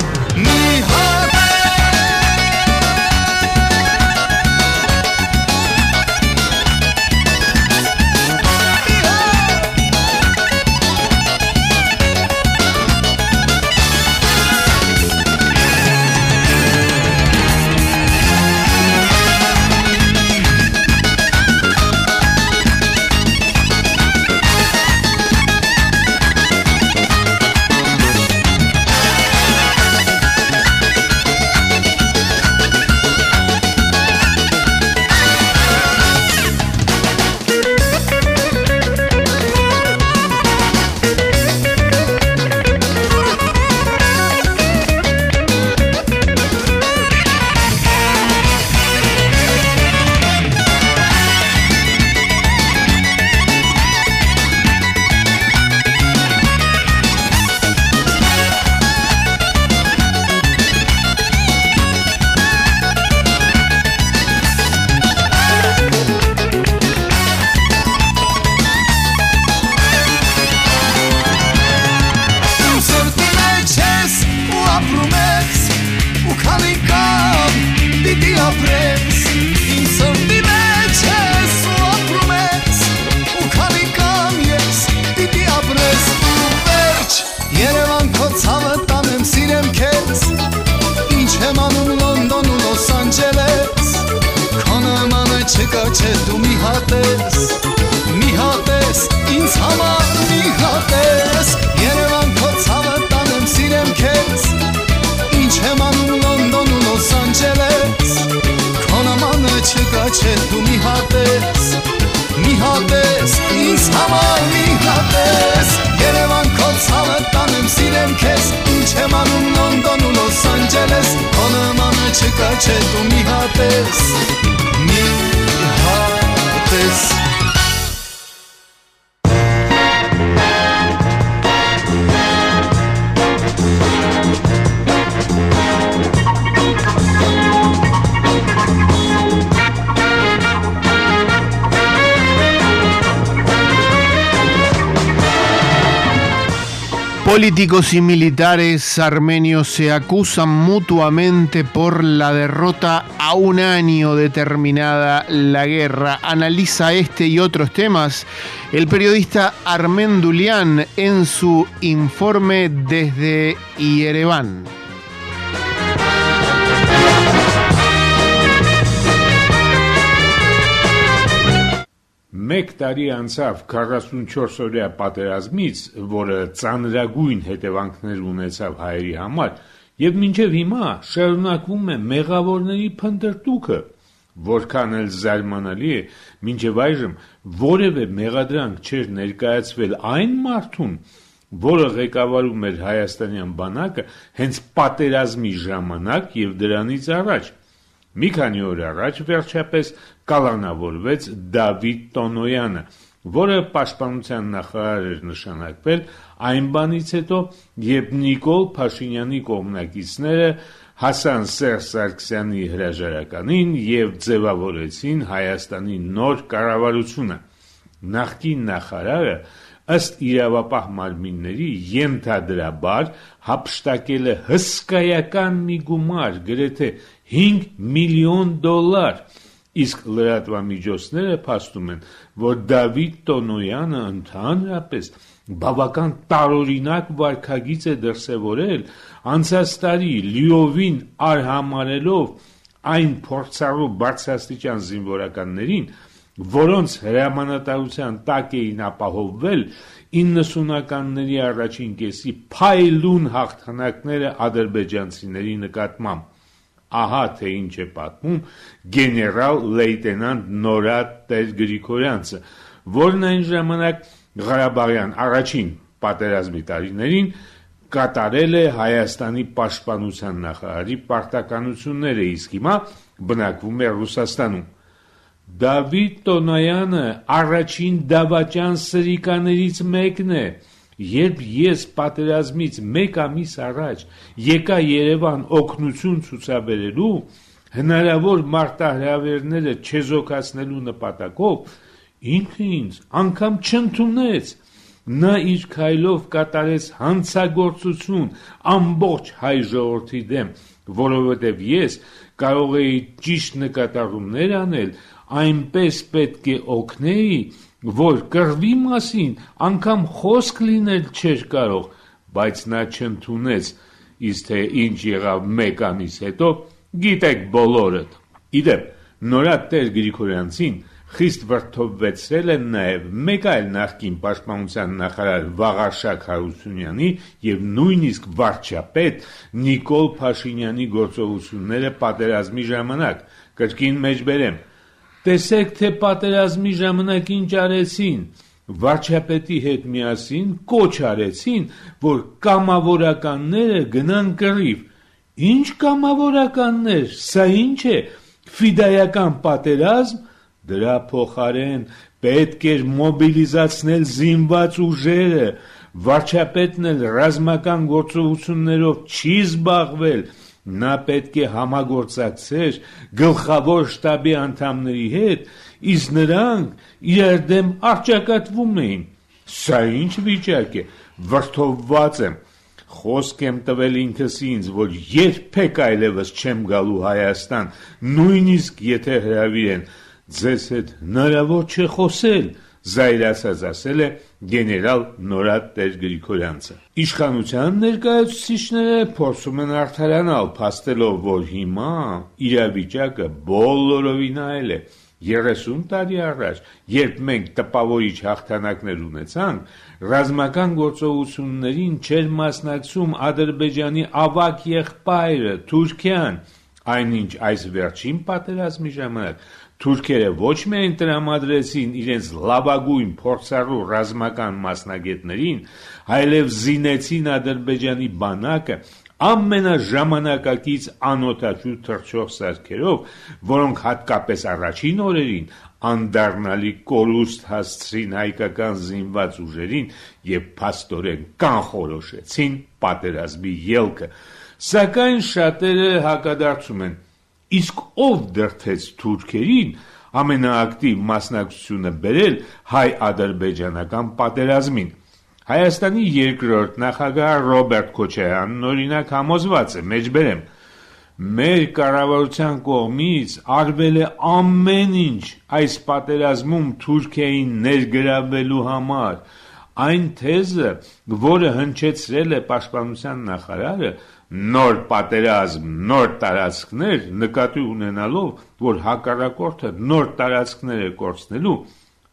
Políticos y militares armenios se acusan mutuamente por la derrota a un año de terminada la guerra. Analiza este y otros temas el periodista Armen Dulian en su informe desde Yereván. 1 տարի անցավ 44-օրյա պատերազմից, որը ծանրագույն հետևանքներ ունեցավ հայերի համար, եւ մինչեւ հիմա շարունակվում է մեղավորների փնտրտուքը, որքան էլ զարմանալի է, մինչեւ այժմ որևէ մեղադրանք չէր ներկայացվել այն մարդուն, որը ղեկավարում էր հայաստանյան բանակը հենց պատերազմի ժամանակ եւ դրանից առաջ։ Մի քանի օր առաջ վերջապես կալանավորվեց Դավիթ Տոնոյանը, որը պաշտպանության նախարար էր նշանակվել այն բանից հետո, երբ Նիկոլ Փաշինյանի կողմնակիցները հասան Սերժ Սարգսյանի հրաժարականին եւ ձևավորեցին Հայաստանի նոր կառավարությունը։ Նախկին նախարարը ըստ իրավապահ մարմինների ենթադրաբար հափշտակել է հսկայական մի գումար, գրեթե $5 միլիոն, իսկ լրատվամիջոցները փաստում են, որ Դավիթ Տոնոյանը ընդհանրապես բավական տարօրինակ վարքագիծ է դրսևորել, անցած տարի լիովին արհամարելով այն փորձառու բարձրաստիճան զինվորականներին, որոնց հրամանատարության տակ էին ապահովվել 90-ականների առաջին կեսի փայլուն հաղթանակները ադրբեջանցիների նկատմամբ։ Ահա թե ինչ է պատմում գեներալ լեյտենանտ Նորադ Տեր-Գրիգորյանցը, որն այն ժամանակ Ղարաբաղյան առաջին պատերազմի տարիներին կատարել է Հայաստանի պաշտպանության նախարարի պարտականությունները, իսկ հիմա բնակվում է Ռուսաստանում։ Դավիթ Տոնոյանը առաջին դավաճան սրիկաներից մեկն է, երբ ես պատերազմից 1 ամիս առաջ եկա Երևան օգնություն ցուցաբերելու, հնարավոր մարտահրավերները չեզոքացնելու նպատակով, ինքը ինձ անգամ չընդունեց։ Նա իր քայլով կատարեց հանցագործություն ամբողջ հայ ժողովրդի դեմ, որովհետև ես կարող էի ճիշտ նկատառումներ անել, այնպես պետք է օգնեի, որ կռվի մասին անգամ խոսք լինել չէր կարող, բայց նա չընդունեց, իսկ թե ինչ եղավ 1 ամիս հետո, գիտեք բոլորդ։ Իդեպ, Նորադ Տեր-Գրիգորյանցին խիստ վրդովվեցրել են նաև մեկ այլ նախկին պաշտպանության նախարար Վաղարշակ Հարությունյանի եւ նույնիսկ վարչապետ Նիկոլ Փաշինյանի գործողությունները պատերազմի ժամանակ, կրկին մեջբերեմ։ Տեսեք, թե պատերազմի ժամանակ ինչ արեցին, վարչապետի հետ միասին կոչ արեցին, որ կամավորականները գնան կռիվ։ Ինչ կամավորականներ, սա ինչ է, ֆիդայական պատերազմ, դրա փոխարեն պետք էր մոբիլիզացնել զինված ուժերը, վարչապետն էլ ռազմական գործողություններով չի զբաղվել, նա պետք է համագործակցեր գլխավոր շտաբի անդամների հետ, իսկ նրանք իրար դեմ առճակատվում էին։ Սա ինչ վիճակ է, վրդովված եմ, խոսք եմ տվել ինքս ինձ, որ երբեք այլևս չեմ գալու Հայաստան, նույնիսկ եթե հրավիրեն, ձեզ հետ հնարավոր չէ խոսել, զայրացած ասել է գեներալ Նորադ Տեր-Գրիգորյանցը։ Իշխանության ներկայացուցիչները փորձում են արդարանալ, փաստելով, որ հիմա իրավիճակը բոլորովին այլ է։ 30 տարի առաջ, երբ մենք տպավորիչ հաղթանակներ ունեցանք, ռազմական գործողություններին չէր մասնակցում Ադրբեջանի ավագ եղբայրը Թուրքիան, այնինչ այս վերջին պատերազմի ժամանակ թուրքերը ոչ միայն տրամադրեցին իրենց լավագույն փորձառու ռազմական մասնագետներին, այլև զինեցին Ադրբեջանի բանակը ամենաժամանակակից անօդաչու թռչող սարքերով, որոնք հատկապես առաջին օրերին անդառնալի կորուստ հասցրին հայկական զինված ուժերին եւ փաստորեն կանխորոշեցին պատերազմի ելքը։ Սակայն շատերը հակադարձում են, իսկ ով դրդեց թուրքերին ամենաակտիվ մասնակցությունը բերել հայ-ադրբեջանական պատերազմին։ Հայաստանի երկրորդ նախագահ Ռոբերտ Քոչարյանն օրինակ համոզված է, մեջբերեմ, մեր կառավարության կողմից արվել է ամեն ինչ այս պատերազմում Թուրքիային ներգրավելու համար։ Այն թեզը, որը հնչեցրել է պաշտպանության նախարարը, նոր պատերազմ, նոր տարածքներ, նկատի ունենալով, որ հակառակորդը նոր տարածքներ է կորցնելու,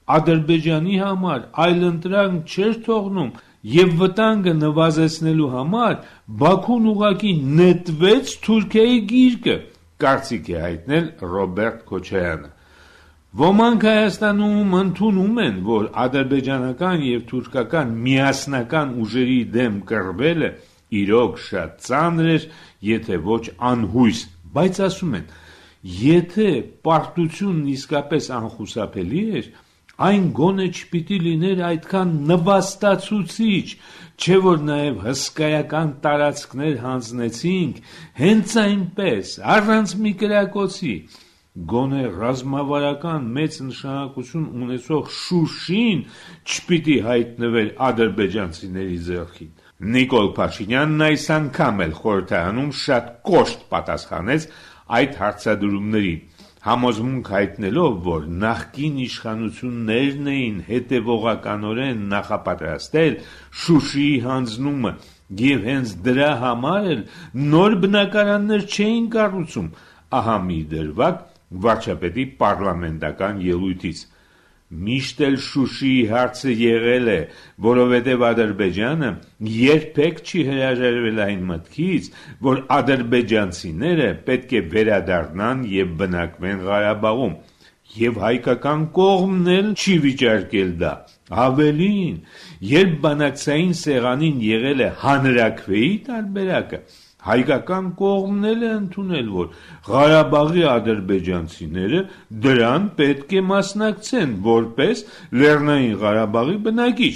Ադրբեջանի համար այլընտրանք չէր թողնում եւ վտանգը նվազեցնելու համար Բաքուն ուղղակի նետվեց Թուրքիայի գիրկը, կարծիք է հայտնել Ռոբերտ Քոչարյանը։ Ոմանք Հայաստանում ընդունում են, որ ադրբեջանական եւ թուրքական միասնական ուժերի դեմ կռվելը իրոք շատ ծանր էր, եթե ոչ անհույս, բայց ասում են, եթե պարտությունն իսկապես անխուսափելի էր, այն գոնե չպիտի լիներ այդքան նվաստացուցիչ, չէ որ նաև հսկայական տարածքներ հանձնեցինք, հենց այնպես, առանց մի կրակոցի, գոնե ռազմավարական մեծ նշանակություն ունեցող Շուշին չպիտի հայտնվեր ադրբեջանցիների ձեռքին։ Նիկոլ Փաշինյանն այս անգամ էլ խորհրդարանում շատ կոշտ պատասխանեց այդ հարցադրումներին, համոզմունք հայտնելով, որ նախկին իշխանություններն էին հետևողականորեն նախապատրաստել Շուշիի հանձնումը եւ հենց դրա համար էլ նոր բնակարաններ չէին կառուցում, ահա մի դրվագ վարչապետի պարլամենտական ելույթից։ Միշտ էլ Շուշիի հարցը եղել է, որովհետև Ադրբեջանը երբեք չի հրաժարվել այն մտքից, որ ադրբեջանցիները պետք է վերադառնան եւ բնակվեն Ղարաբաղում, եւ հայկական կողմն էլ չի վիճարկել դա։ Ավելին, երբ բանակցային սեղանին եղել է հանրաքվեի տարբերակը, հայկական կողմն էլ է ընդունել, որ Ղարաբաղի ադրբեջանցիները դրան պետք է մասնակցեն, որպես Լեռնային Ղարաբաղի բնակիչ։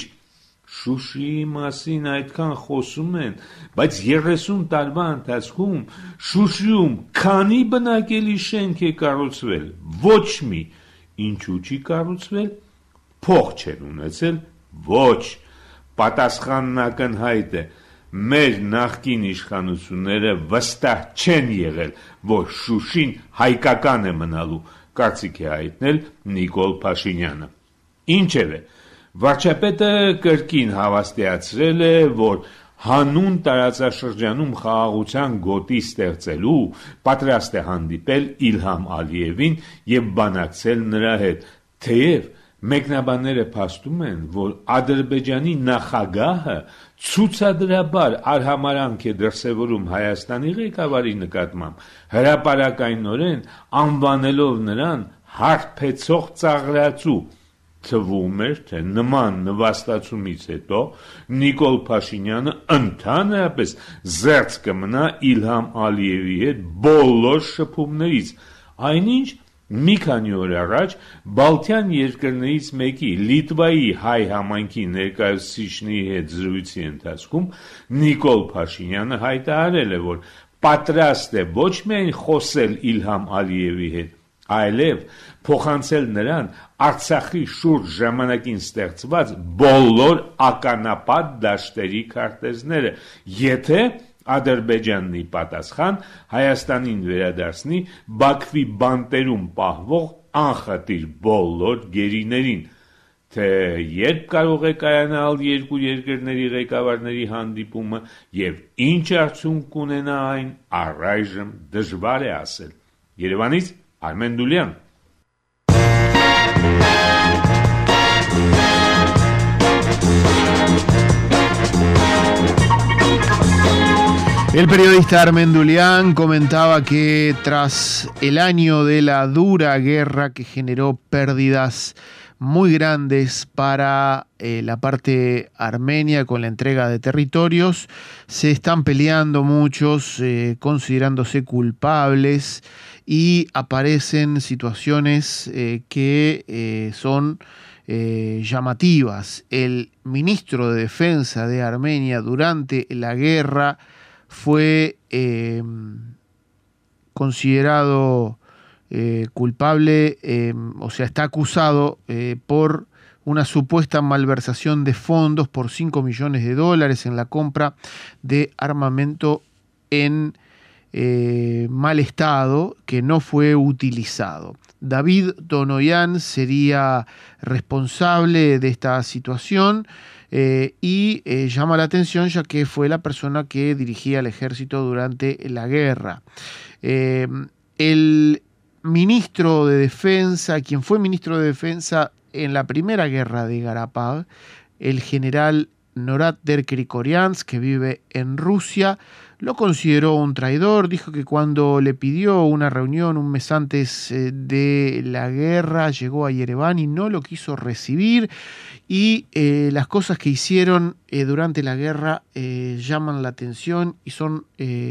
Շուշիի մասին այդքան խոսում են, բայց 30 տարվա ընթացքում Շուշիում քանի բնակելի շենք է կառուցվել, ոչ մի, ինչու չի կառուցվել, փող չեն ունեցել, ոչ, պատասխանն ակնհայտ է, մեր նախկին իշխանությունները վստահ չեն եղել, որ Շուշին հայկական է մնալու, կարծիք է հայտնել Նիկոլ Փաշինյանը։ Ինչևէ, վարչապետը կրկին հավաստիացրել է, որ հանուն տարածաշրջանում խաղաղության գոտի ստեղծելու պատրաստ է հանդիպել Իլհամ Ալիևին եւ բանակցել նրա հետ, թեև մեկնաբանները փաստում են, որ Ադրբեջանի նախագահը ցուցադրաբար արհամարանք է դրսևորում Հայաստանի ղեկավարի նկատմամբ, հրապարակայնորեն անվանելով նրան հարբեցող ծաղրածու։ Թվում էր, թե նման նվաստացումից հետո Նիկոլ Փաշինյանը ընդհանրապես զերծ կմնա Իլհամ Ալիևի հետ բոլոր շփումներից, այնինչ մի քանի օր առաջ Բալթյան երկրներից մեկի Լիտվայի հայ համայնքի ներկայացուցիչների հետ զրույցի ընթացքում Նիկոլ Փաշինյանը հայտարարել է, որ պատրաստ է ոչ միայն խոսել Իլհամ Ալիևի հետ, այլև փոխանցել նրան Արցախի շուրջ ժամանակին ստեղծված բոլոր ականապատ դաշտերի քարտեզները, եթե Ադրբեջանն ի պատասխան Հայաստանին վերադարձնի Բաքվի բանտերում պահվող անխտիր բոլոր գերիներին, թե երբ կարող է կայանալ երկու երկրների ղեկավարների հանդիպումը եւ ինչ արդյունք կունենա այն, առայժմ դժվար է ասել։ Երևանից Արմեն Դուլյան։ El periodista Armen Dulián comentaba que tras el año de la dura guerra que generó pérdidas muy grandes para la parte armenia con la entrega de territorios, se están peleando muchos considerándose culpables y aparecen situaciones que son llamativas. El ministro de Defensa de Armenia durante la guerra fue considerado culpable, o sea, está acusado por una supuesta malversación de fondos por $5 millones en la compra de armamento en mal estado que no fue utilizado. David Donoyan sería responsable de esta situación y llama la atención ya que fue la persona que dirigía el ejército durante la guerra. El ministro de Defensa, quien fue ministro de Defensa en la primera guerra de Garapag, el general Norat Der-Krikorians, que vive en Rusia, lo consideró un traidor. Dijo que cuando le pidió una reunión un mes antes de la guerra, llegó a Yerevan y no lo quiso recibir, y las cosas que hicieron durante la guerra llaman la atención y son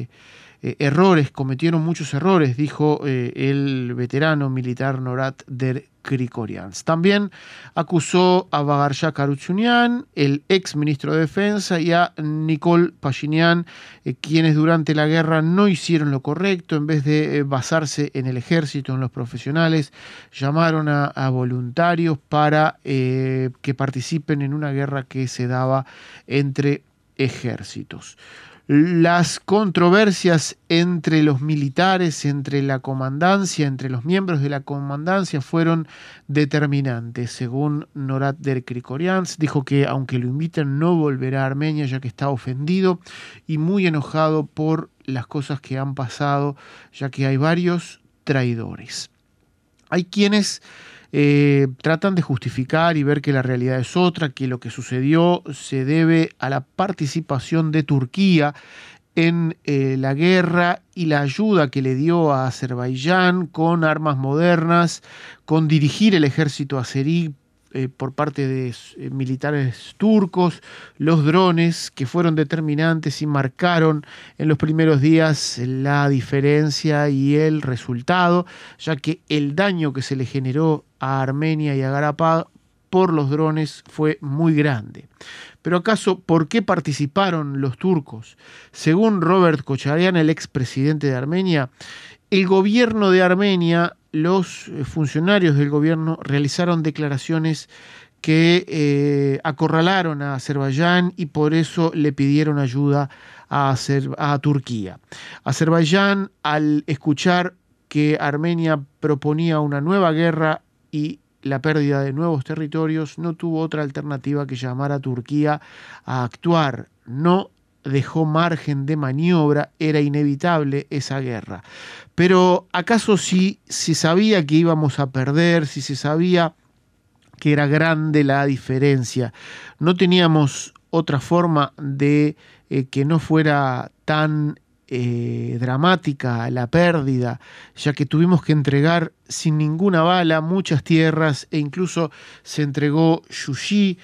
errores, cometieron muchos errores, dijo el veterano militar Norat Der-Krikorians. También acusó a Bagarshak Arutyunian, el ex ministro de Defensa, y a Nikol Pashinyan, quienes durante la guerra no hicieron lo correcto. En vez de basarse en el ejército, en los profesionales, llamaron a voluntarios para que participen en una guerra que se daba entre ejércitos. Las controversias entre los militares, entre la comandancia, entre los miembros de la comandancia fueron determinantes. Según Norat Der-Krikorians, dijo que aunque lo inviten no volverá a Armenia, ya que está ofendido y muy enojado por las cosas que han pasado, ya que hay varios traidores. Hay quienes tratan de justificar y ver que la realidad es otra, que lo que sucedió se debe a la participación de Turquía en la guerra y la ayuda que le dio a Azerbaiyán con armas modernas, con dirigir el ejército azerí por parte de militares turcos, los drones que fueron determinantes y marcaron en los primeros días la diferencia y el resultado, ya que el daño que se le generó a Armenia y a Garapag por los drones fue muy grande. Pero ¿acaso por qué participaron los turcos? Según Robert Kocharyan, el expresidente de Armenia, el gobierno de Armenia, los funcionarios del gobierno realizaron declaraciones que acorralaron a Azerbaiyán y por eso le pidieron ayuda a Turquía. Azerbaiyán, al escuchar que Armenia proponía una nueva guerra y la pérdida de nuevos territorios, no tuvo otra alternativa que llamar a Turquía a actuar. No dejó margen de maniobra, era inevitable esa guerra. Pero ¿acaso si se sabía que íbamos a perder, si se sabía que era grande la diferencia, no teníamos otra forma de que no fuera tan dramática la pérdida, ya que tuvimos que entregar sin ninguna bala muchas tierras e incluso se entregó Yuyi,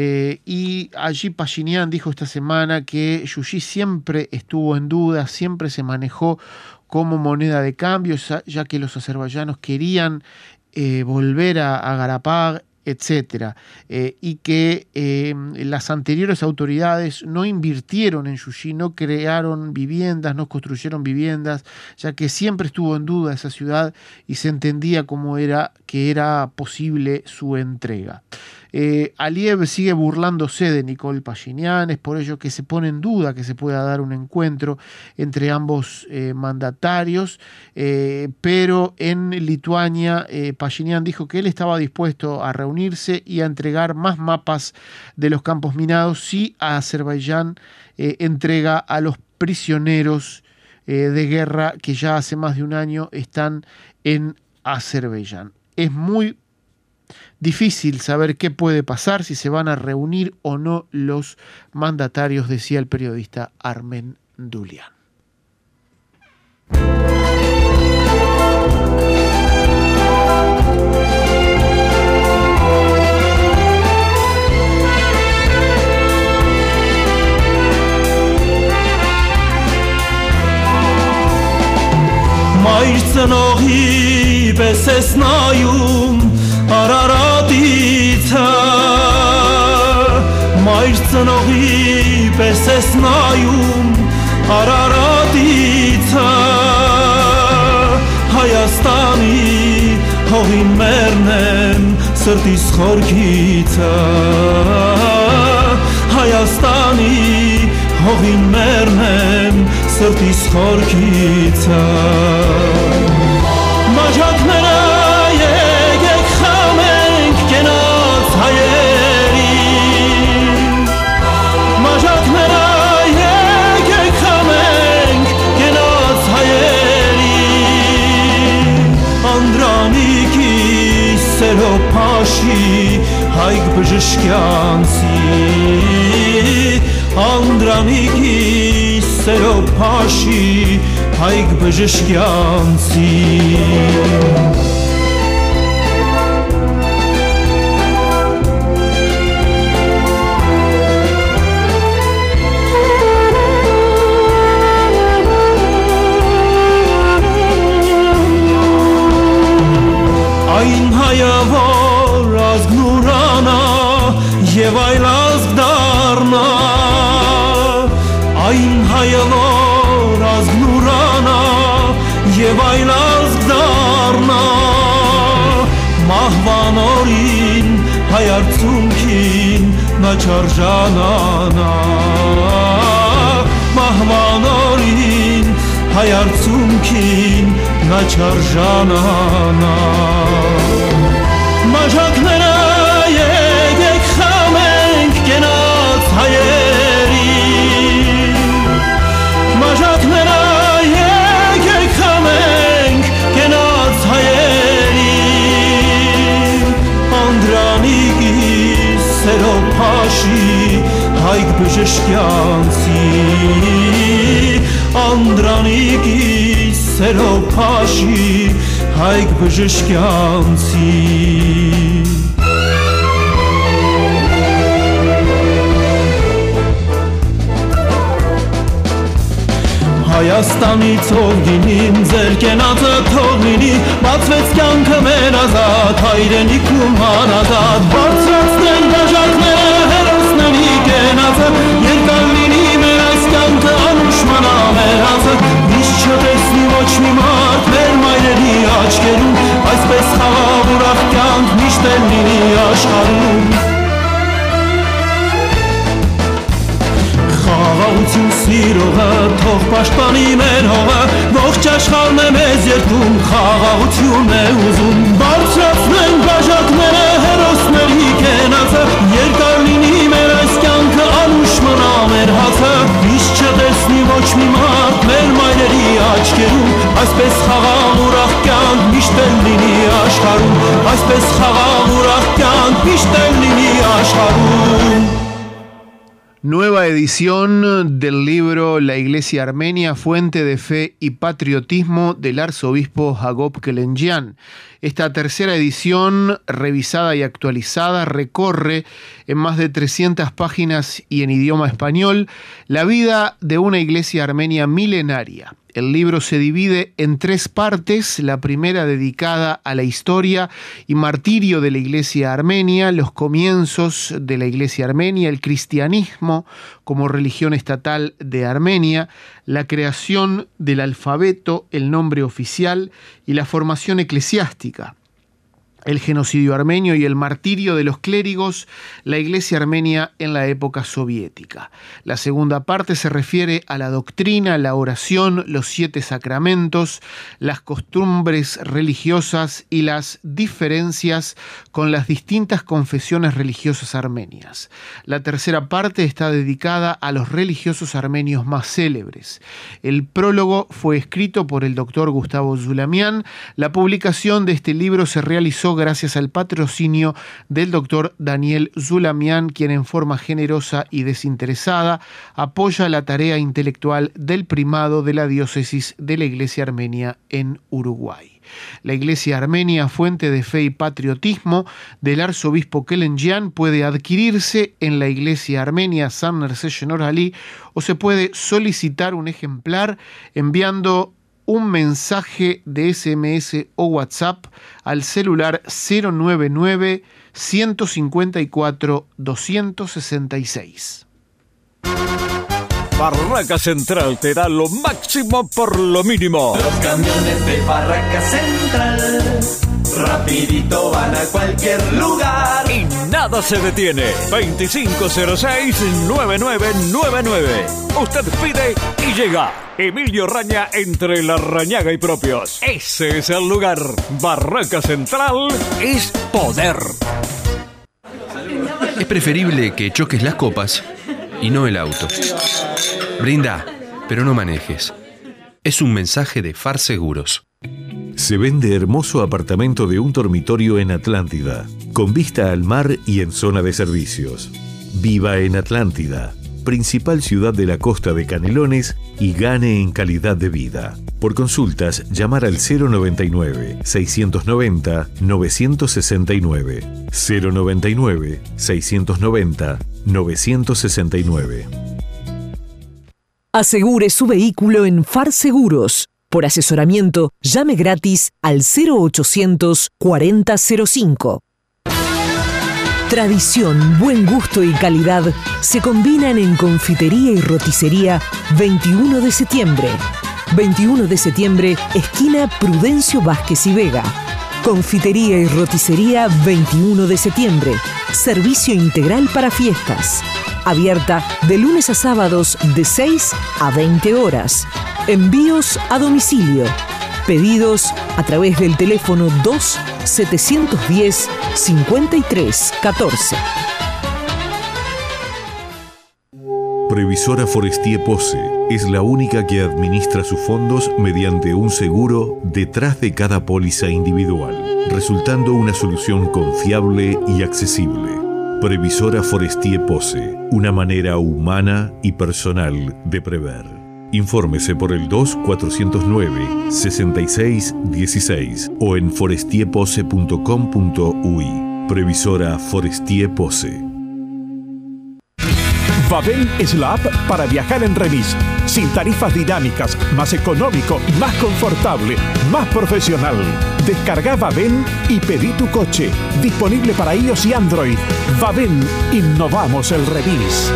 y allí Pashinyan dijo esta semana que Yuyi siempre estuvo en duda, siempre se manejó como moneda de cambio, ya que los azerbaiyanos querían volver a Garapag, etcétera, y que las anteriores autoridades no invirtieron en Yuyi, no crearon viviendas, no construyeron viviendas, ya que siempre estuvo en duda esa ciudad y se entendía que era posible su entrega. Aliyev sigue burlándose de Nikol Pashinyan, es por ello que se pone en duda que se pueda dar un encuentro entre ambos mandatarios, pero en Lituania Pashinyan dijo que él estaba dispuesto a reunirse y a entregar más mapas de los campos minados si Azerbaiyán entrega a los prisioneros de guerra que ya hace más de un año están en Azerbaiyán. Es muy difícil saber qué puede pasar, si se van a reunir o no los mandatarios, decía el periodista Armen Dulian. Մայր ծնողի պես ես նայում Արարատիցը Մայր ծնողի պես ես նայում Արարատիցը Հայաստանի հողին մերնեմ սրտիս խորքիցը Հայաստանի հողին մերնեմ սրտիս խորքիցը Մաջակները եկեք խամենք կենաց հայերին Մաջակները եկեք խամենք կենաց հայերին Անդրանիկի սեր Սերոփաշի հայկ բժշկյանցի Անդրանիկի Սերոփաշի հայկ բժշկյանցի Այն հայը, որ ազգն ուրանա և այլ ազգ դառնա Այն հայը, որ ազգն ուրանա և այլ ազգ դառնա Մահվան օրին հայ արցունքին նա չարժանանա Մահվան օրին հայ արցունքին նա չարժանանա Մաժակները եկեք խամենք կենաց հայերին Մաժակները եկեք խամենք կենաց հայերին Անդրանիկի Սերոփաշի հայկ բժշկյանցի Անդրանիկի Սերոփաշի հայկ բժշկյանցի Հայաստանից ով գինին ձեր կենացը թող լինի Բացվեց կյանքը մեր ազատ հայրենիքում հանազատ Բարձրացնեն բաժակները հերոսների կենացը Երկար լինի մեր այս կյանքը անուշ մնա մեր հացը Միշտ չտեսնի ոչ մի մարդ մեր մայրերի աչքերում Այսպես խաղաղ ուրախ կյանք միշտ էլ լինի աշխարհում Խաղաղություն սիրողը թող պաշտպանի մեր հողը Ողջ աշխարհն է մեզ երդում խաղաղություն է ուզում Բարձրացնենք բաժակները հերոսների կենացը Երկար լինի մեր այս կյանքը անուշ մնա մեր հացը Միշտ չտեսնի ոչ մի մարդ մեր մայրերի աչքերում Այսպես խաղաղ ուրախ կյանք միշտ էլ լինի աշխարհում Այսպես խաղաղ ուրախ կյանք միշտ էլ լինի աշխարհում Nueva edición del libro La Iglesia Armenia, Fuente de Fe y Patriotismo del arzobispo Hagop Kelenjian. Esta tercera edición, revisada y actualizada, recorre en más de 300 páginas y en idioma español la vida de una iglesia armenia milenaria. El libro se divide en 3 partes, la primera dedicada a la historia y martirio de la Iglesia armenia, los comienzos de la Iglesia armenia, el cristianismo como religión estatal de Armenia, la creación del alfabeto, el nombre oficial y la formación eclesiástica. El genocidio armenio y el martirio de los clérigos, la Iglesia armenia en la época soviética. La segunda parte se refiere a la doctrina, la oración, los 7 sacramentos, las costumbres religiosas y las diferencias con las distintas confesiones religiosas armenias. La tercera parte está dedicada a los religiosos armenios más célebres. El prólogo fue escrito por el doctor Gustavo Zulamian. La publicación de este libro se realizó gracias al patrocinio del doctor Daniel Zulamian, quien en forma generosa y desinteresada apoya la tarea intelectual del primado de la diócesis de la Iglesia armenia en Uruguay. La Iglesia armenia, Fuente de Fe y Patriotismo del arzobispo Kelenjian puede adquirirse en la Iglesia armenia San Narcés Oralí o se puede solicitar un ejemplar enviando un mensaje de SMS o WhatsApp al celular 099 154 266. Barraca Central te da lo máximo por lo mínimo. Los camiones de Barraca Central rapidito van a cualquier lugar y nada se detiene. 2506-9999. Usted pide y llega. Emilio Raña, entre La Rañaga y Propios. Ese es el lugar. Barraca Central es poder. Es preferible que choques las copas y no el auto. Brinda, pero no manejes. Es un mensaje de Far Seguros. Se vende hermoso apartamento de un dormitorio en Atlántida, con vista al mar y en zona de servicios. Viva en Atlántida, principal ciudad de la costa de Canelones, y gane en calidad de vida. Por consultas, llamar al 099-690-969. 099-690-969. Asegure su vehículo en FAR Seguros. Por asesoramiento, llame gratis al 0800 4005. Tradición, buen gusto y calidad se combinan en Confitería y Roticería 21 de septiembre. 21 de septiembre, esquina Prudencio Vázquez y Vega. Confitería y Roticería 21 de septiembre. Servicio integral para fiestas. Abierta de lunes a sábados de 6 a 20 horas. Envíos a domicilio. Pedidos a través del teléfono 2-710-5314. Previsora Forestier Pose es la única que administra sus fondos mediante un seguro detrás de cada póliza individual, resultando una solución confiable y accesible. Previsora Forestier Pose, una manera humana y personal de prever. Infórmese por el 2409-6616 o en forestierpose.com.uy. Previsora Forestier Pose. Vaven es la app para viajar en remis, sin tarifas dinámicas, más económico, más confortable, más profesional. Descarga Vaven y pedí tu coche. Disponible para iOS y Android. Vaven, innovamos el remis.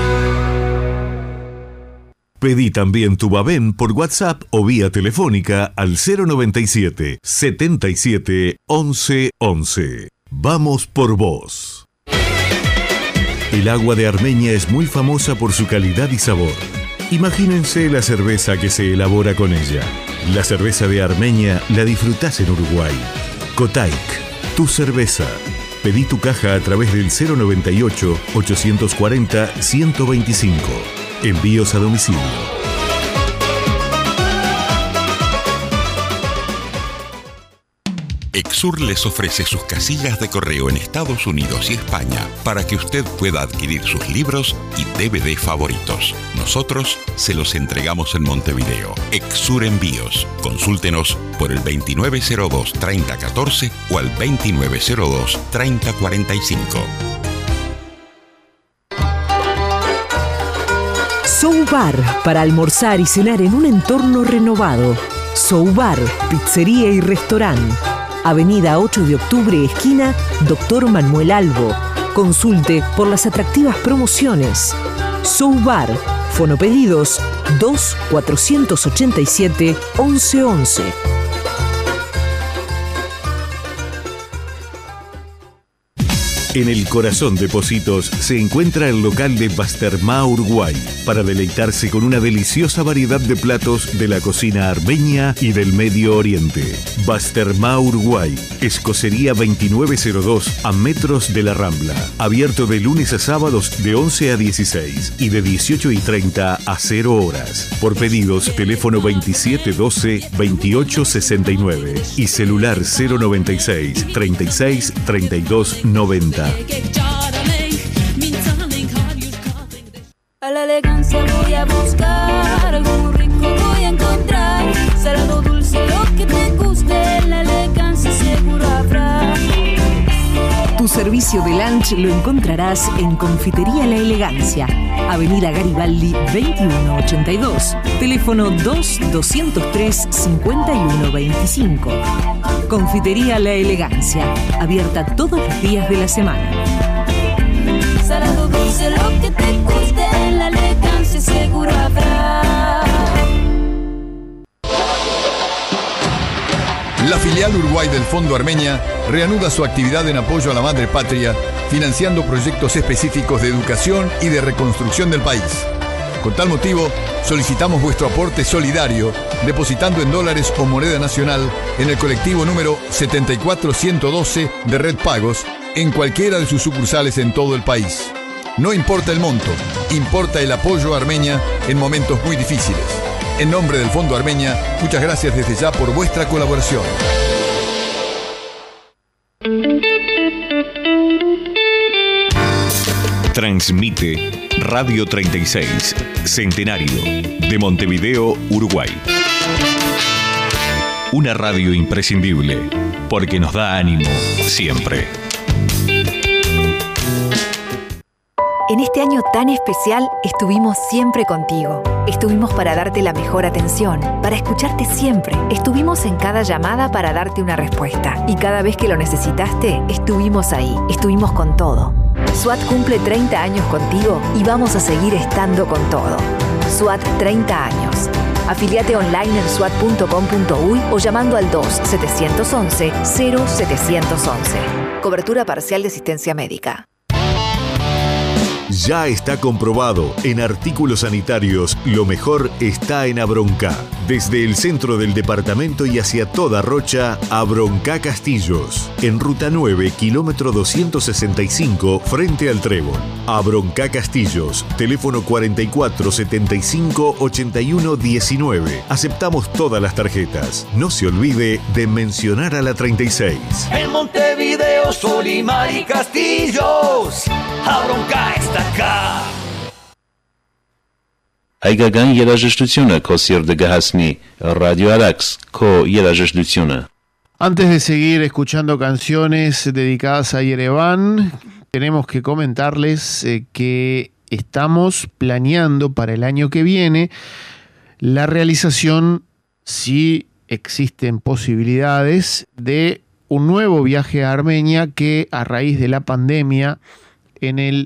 Pedí también tu Vaven por WhatsApp o vía telefónica al 097 77 11 11. Vamos por vos. El agua de Armenia es muy famosa por su calidad y sabor. Imagínense la cerveza que se elabora con ella. La cerveza de Armenia la disfrutás en Uruguay. Kotaik, tu cerveza. Pedí tu caja a través del 098 840 125. Envíos a domicilio. Exur les ofrece sus casillas de correo en Estados Unidos y España para que usted pueda adquirir sus libros y DVD favoritos. Nosotros se los entregamos en Montevideo. Exur Envíos. Consúltenos por el 2902-3014 o al 2902-3045. Soubar, para almorzar y cenar en un entorno renovado. Soubar, pizzería y restaurante. Avenida 8 de Octubre, esquina Dr. Manuel Albo. Consulte por las atractivas promociones. Soubar, fonopedidos 2-487-1111. En el corazón de Pocitos se encuentra el local de Bastermá Uruguay para deleitarse con una deliciosa variedad de platos de la cocina armenia y del Medio Oriente. Bastermá Uruguay, Escocería 2902 a metros de la Rambla. Abierto de lunes a sábados de 11 a 16 y de 18:30 a 0 horas. Por pedidos, teléfono 2712-2869 y celular 096 36 32 90. A la elegancia voy a buscar, algo rico voy a encontrar. Salado, dulce, lo que te guste, la elegancia seguro habrá. Tu servicio de lunch lo encontrarás en Confitería La Elegancia, Avenida Garibaldi 2182, teléfono 2-203-5125. Confitería La Elegancia, abierta todos los días de la semana. Salado, dulce, lo que te guste, la elegancia seguro habrá. La filial Uruguay del Fondo Armenia reanuda su actividad en apoyo a la madre patria, financiando proyectos específicos de educación y de reconstrucción del país. Con tal motivo, solicitamos vuestro aporte solidario, depositando en dólares o moneda nacional en el colectivo número 74112 de Red Pagos, en cualquiera de sus sucursales en todo el país. No importa el monto, importa el apoyo a Armenia en momentos muy difíciles. En nombre del Fondo Armenia, muchas gracias desde ya por vuestra colaboración. Transmite Radio 36, Centenario, de Montevideo, Uruguay. Una radio imprescindible, porque nos da ánimo siempre. En este año tan especial estuvimos siempre contigo. Estuvimos para darte la mejor atención, para escucharte siempre. Estuvimos en cada llamada para darte una respuesta. Y cada vez que lo necesitaste, estuvimos ahí. Estuvimos con todo. SWAT cumple 30 años contigo y vamos a seguir estando con todo. SWAT 30 años. Afiliate online en swat.com.uy o llamando al 2-711-0711. Cobertura parcial de asistencia médica. Ya está comprobado, en artículos sanitarios, lo mejor está en Abroncá. Desde el centro del departamento y hacia toda Rocha, Abroncá Castillos. En Ruta 9, kilómetro 265, frente al Trébol. Abroncá Castillos, teléfono 44 75 81 19. Aceptamos todas las tarjetas. No se olvide de mencionar a la 36. En Montevideo, Solimar y Castillos, Abroncá está acá. Aigagan jeda żesztuciona kosir de Gahasni, Radio Arax, ko jeda żesztuciona. Antes de seguir escuchando canciones dedicadas a Yerevan, tenemos que comentarles que estamos planeando para el año que viene la realización, si existen posibilidades, de un nuevo viaje a Armenia que a raíz de la pandemia en el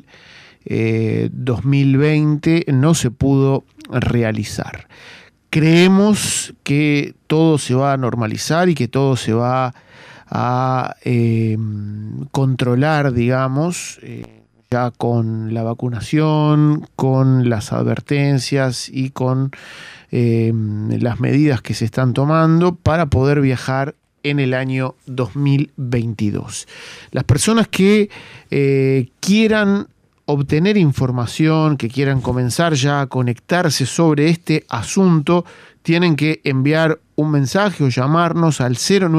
2020 no se pudo realizar. Creemos que todo se va a normalizar y que todo se va a controlar, digamos, ya con la vacunación, con las advertencias y con las medidas que se están tomando para poder viajar en el año 2022. Las personas que quieran obtener información, que quieran comenzar ya a conectarse sobre este asunto, tienen que enviar un mensaje o llamarnos al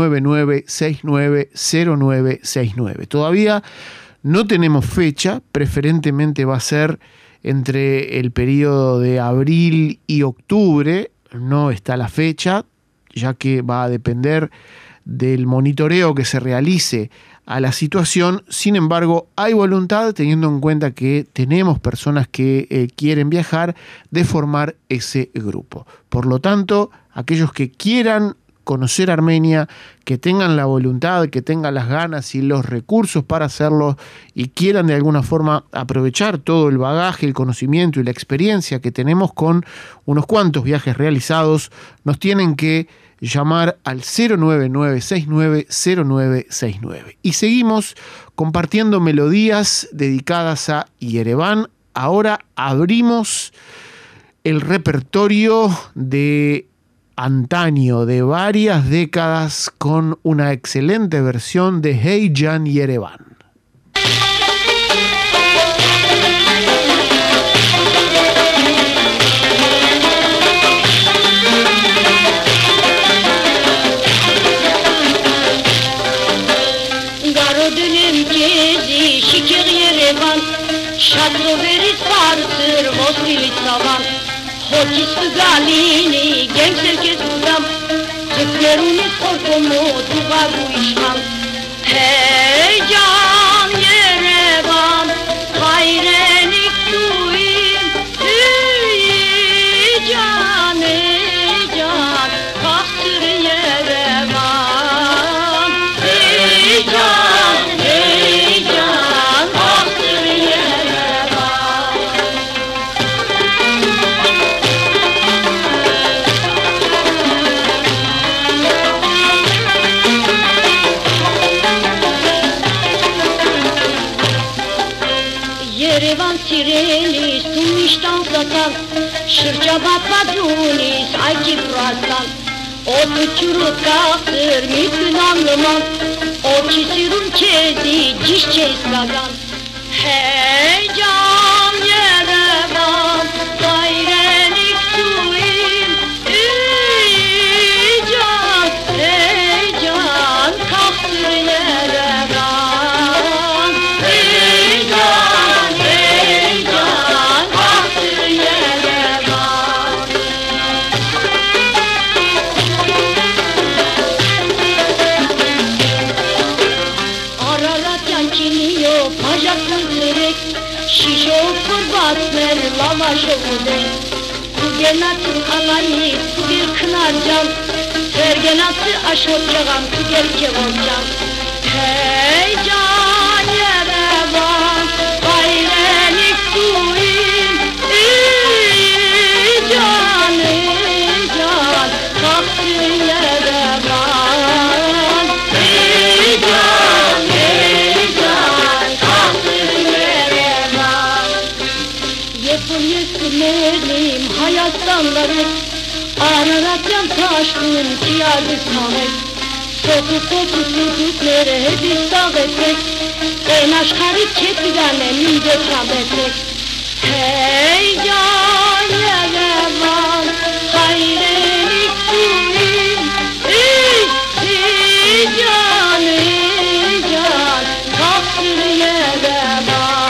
099-690969. Todavía no tenemos fecha, preferentemente va a ser entre el periodo de abril y octubre, no está la fecha, ya que va a depender del monitoreo que se realice a la situación. Sin embargo, hay voluntad, teniendo en cuenta que tenemos personas que quieren viajar, de formar ese grupo. Por lo tanto, aquellos que quieran conocer Armenia, que tengan la voluntad, que tengan las ganas y los recursos para hacerlo y quieran de alguna forma aprovechar todo el bagaje, el conocimiento y la experiencia que tenemos con unos cuantos viajes realizados, nos tienen que llamar al 099-690969. Y seguimos compartiendo melodías dedicadas a Yerevan. Ahora abrimos el repertorio de antaño, de varias décadas, con una excelente versión de Hey Jan Yerevan. Շատրովերից բարձր ոսկիլից ծավան Հոքիս կգալինի գենքսեր կեզ ուդամ Ձգներունից խորքոմոտ ուղավ ու իշխան Հեյ ջան Երևան հայրենիք դույն Հույի ջան կաղցր Երևան Հեյ ջան Սիրելիս դու միշտ անսատան շրջաբատված ունիս այգի պրաստան օդը ջուրոտ կաղցր միտքն աննման օդի սիրուն քեզի ճիշտ չես կագան Հեյ ջան Երևան հայրենիք դու իմ ջակունցրեք շիշով կորվածներ լավաշով ուդեք Կուգենացի ալանից կուգեր քնար ջան Թերգենացի աշոտ ջաղան կուգեր կեղով ջան Hey ջան երևան Բայրենիկ դույն Ջան Խախտի երևան Ներնիմ Հայաստանլարեք Արարատյան թաշտուն կիալիս մաղեք Սոկուկները հետից տաղեցեք Են աշխարի չետիգան է մի դետրաբեցեք Հեյ ջան երևան հայրենիք դույն Ջան խախտի երևան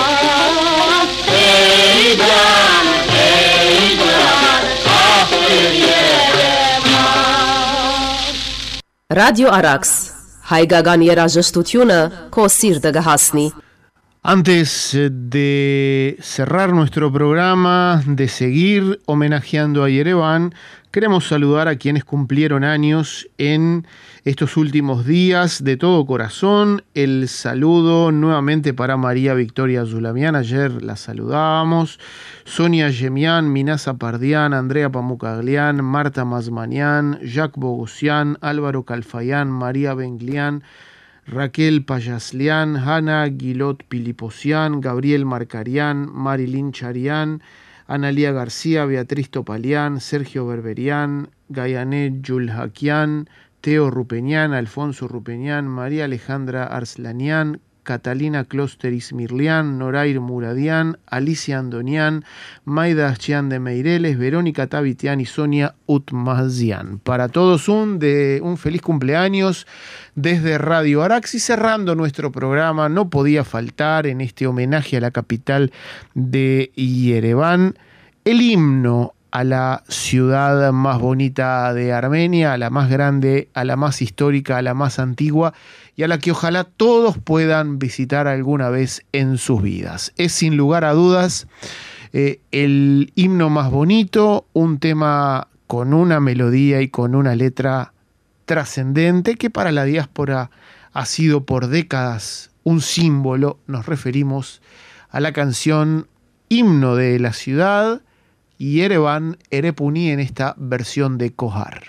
Radio Arax, հայկական երաժշտությունը քո սիրտը կհասնի։ Antes de cerrar nuestro programa, de seguir homenajeando a Yerevan, queremos saludar a quienes cumplieron años en estos últimos días de todo corazón. El saludo nuevamente para María Victoria Zulamian, ayer la saludábamos, Sonia Yemian, Minasa Pardian, Andrea Pamucaglian, Marta Mazmanian, Jacques Bogosian, Álvaro Calfayán, María Benglian, Raquel Payaslian, Hanna Guilot Piliposian, Gabriel Marcarian, Marilyn Charian, Analía García, Beatriz Topalian, Sergio Berberian, Gayané Yulhakian, Teo Rupenian, Alfonso Rupenian, María Alejandra Arslanian, Catalina Closteris Mirlian, Norair Muradian, Alicia Andonian, Maida Chian de Meireles, Verónica Tavitian y Sonia Utmazian. Para todos un feliz cumpleaños desde Radio Arax, y cerrando nuestro programa no podía faltar en este homenaje a la capital de Yerevan el himno a la ciudad más bonita de Armenia, a la más grande, a la más histórica, a la más antigua y a la que ojalá todos puedan visitar alguna vez en sus vidas. Es sin lugar a dudas el himno más bonito, un tema con una melodía y con una letra trascendente que para la diáspora ha sido por décadas un símbolo. Nos referimos a la canción Himno de la Ciudad, Yerevan Erepuni, en esta versión de Kohar.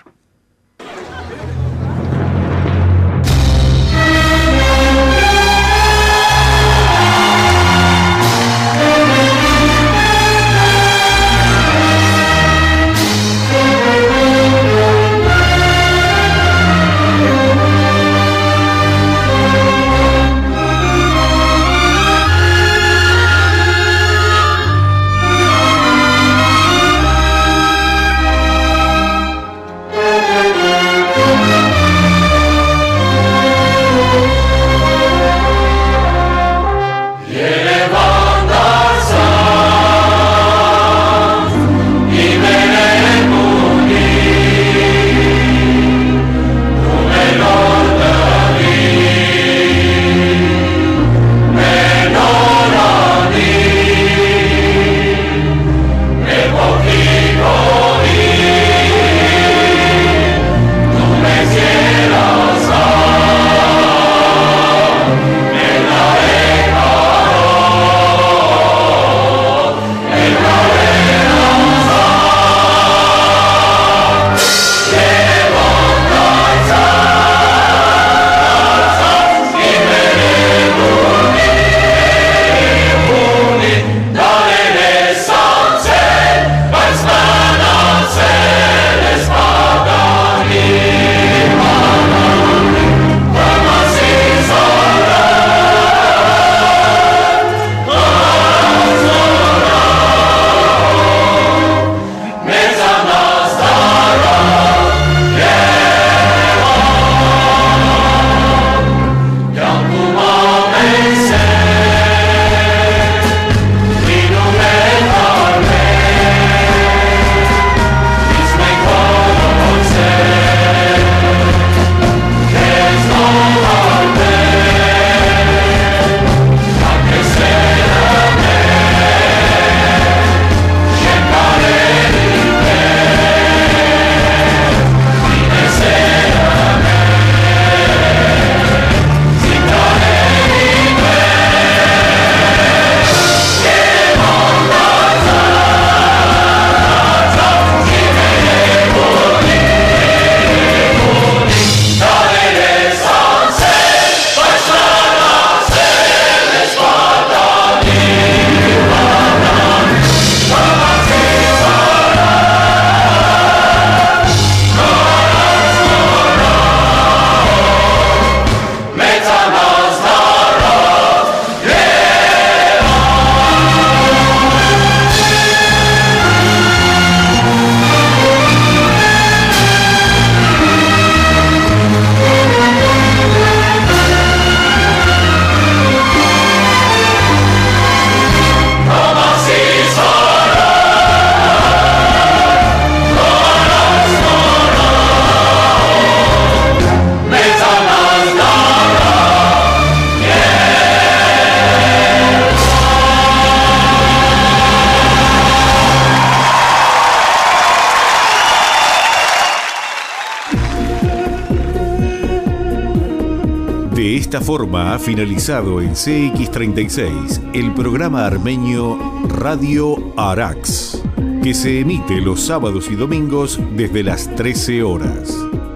De esta forma ha finalizado en CX36 el programa armenio Radio Arax, que se emite los sábados y domingos desde las 13 horas.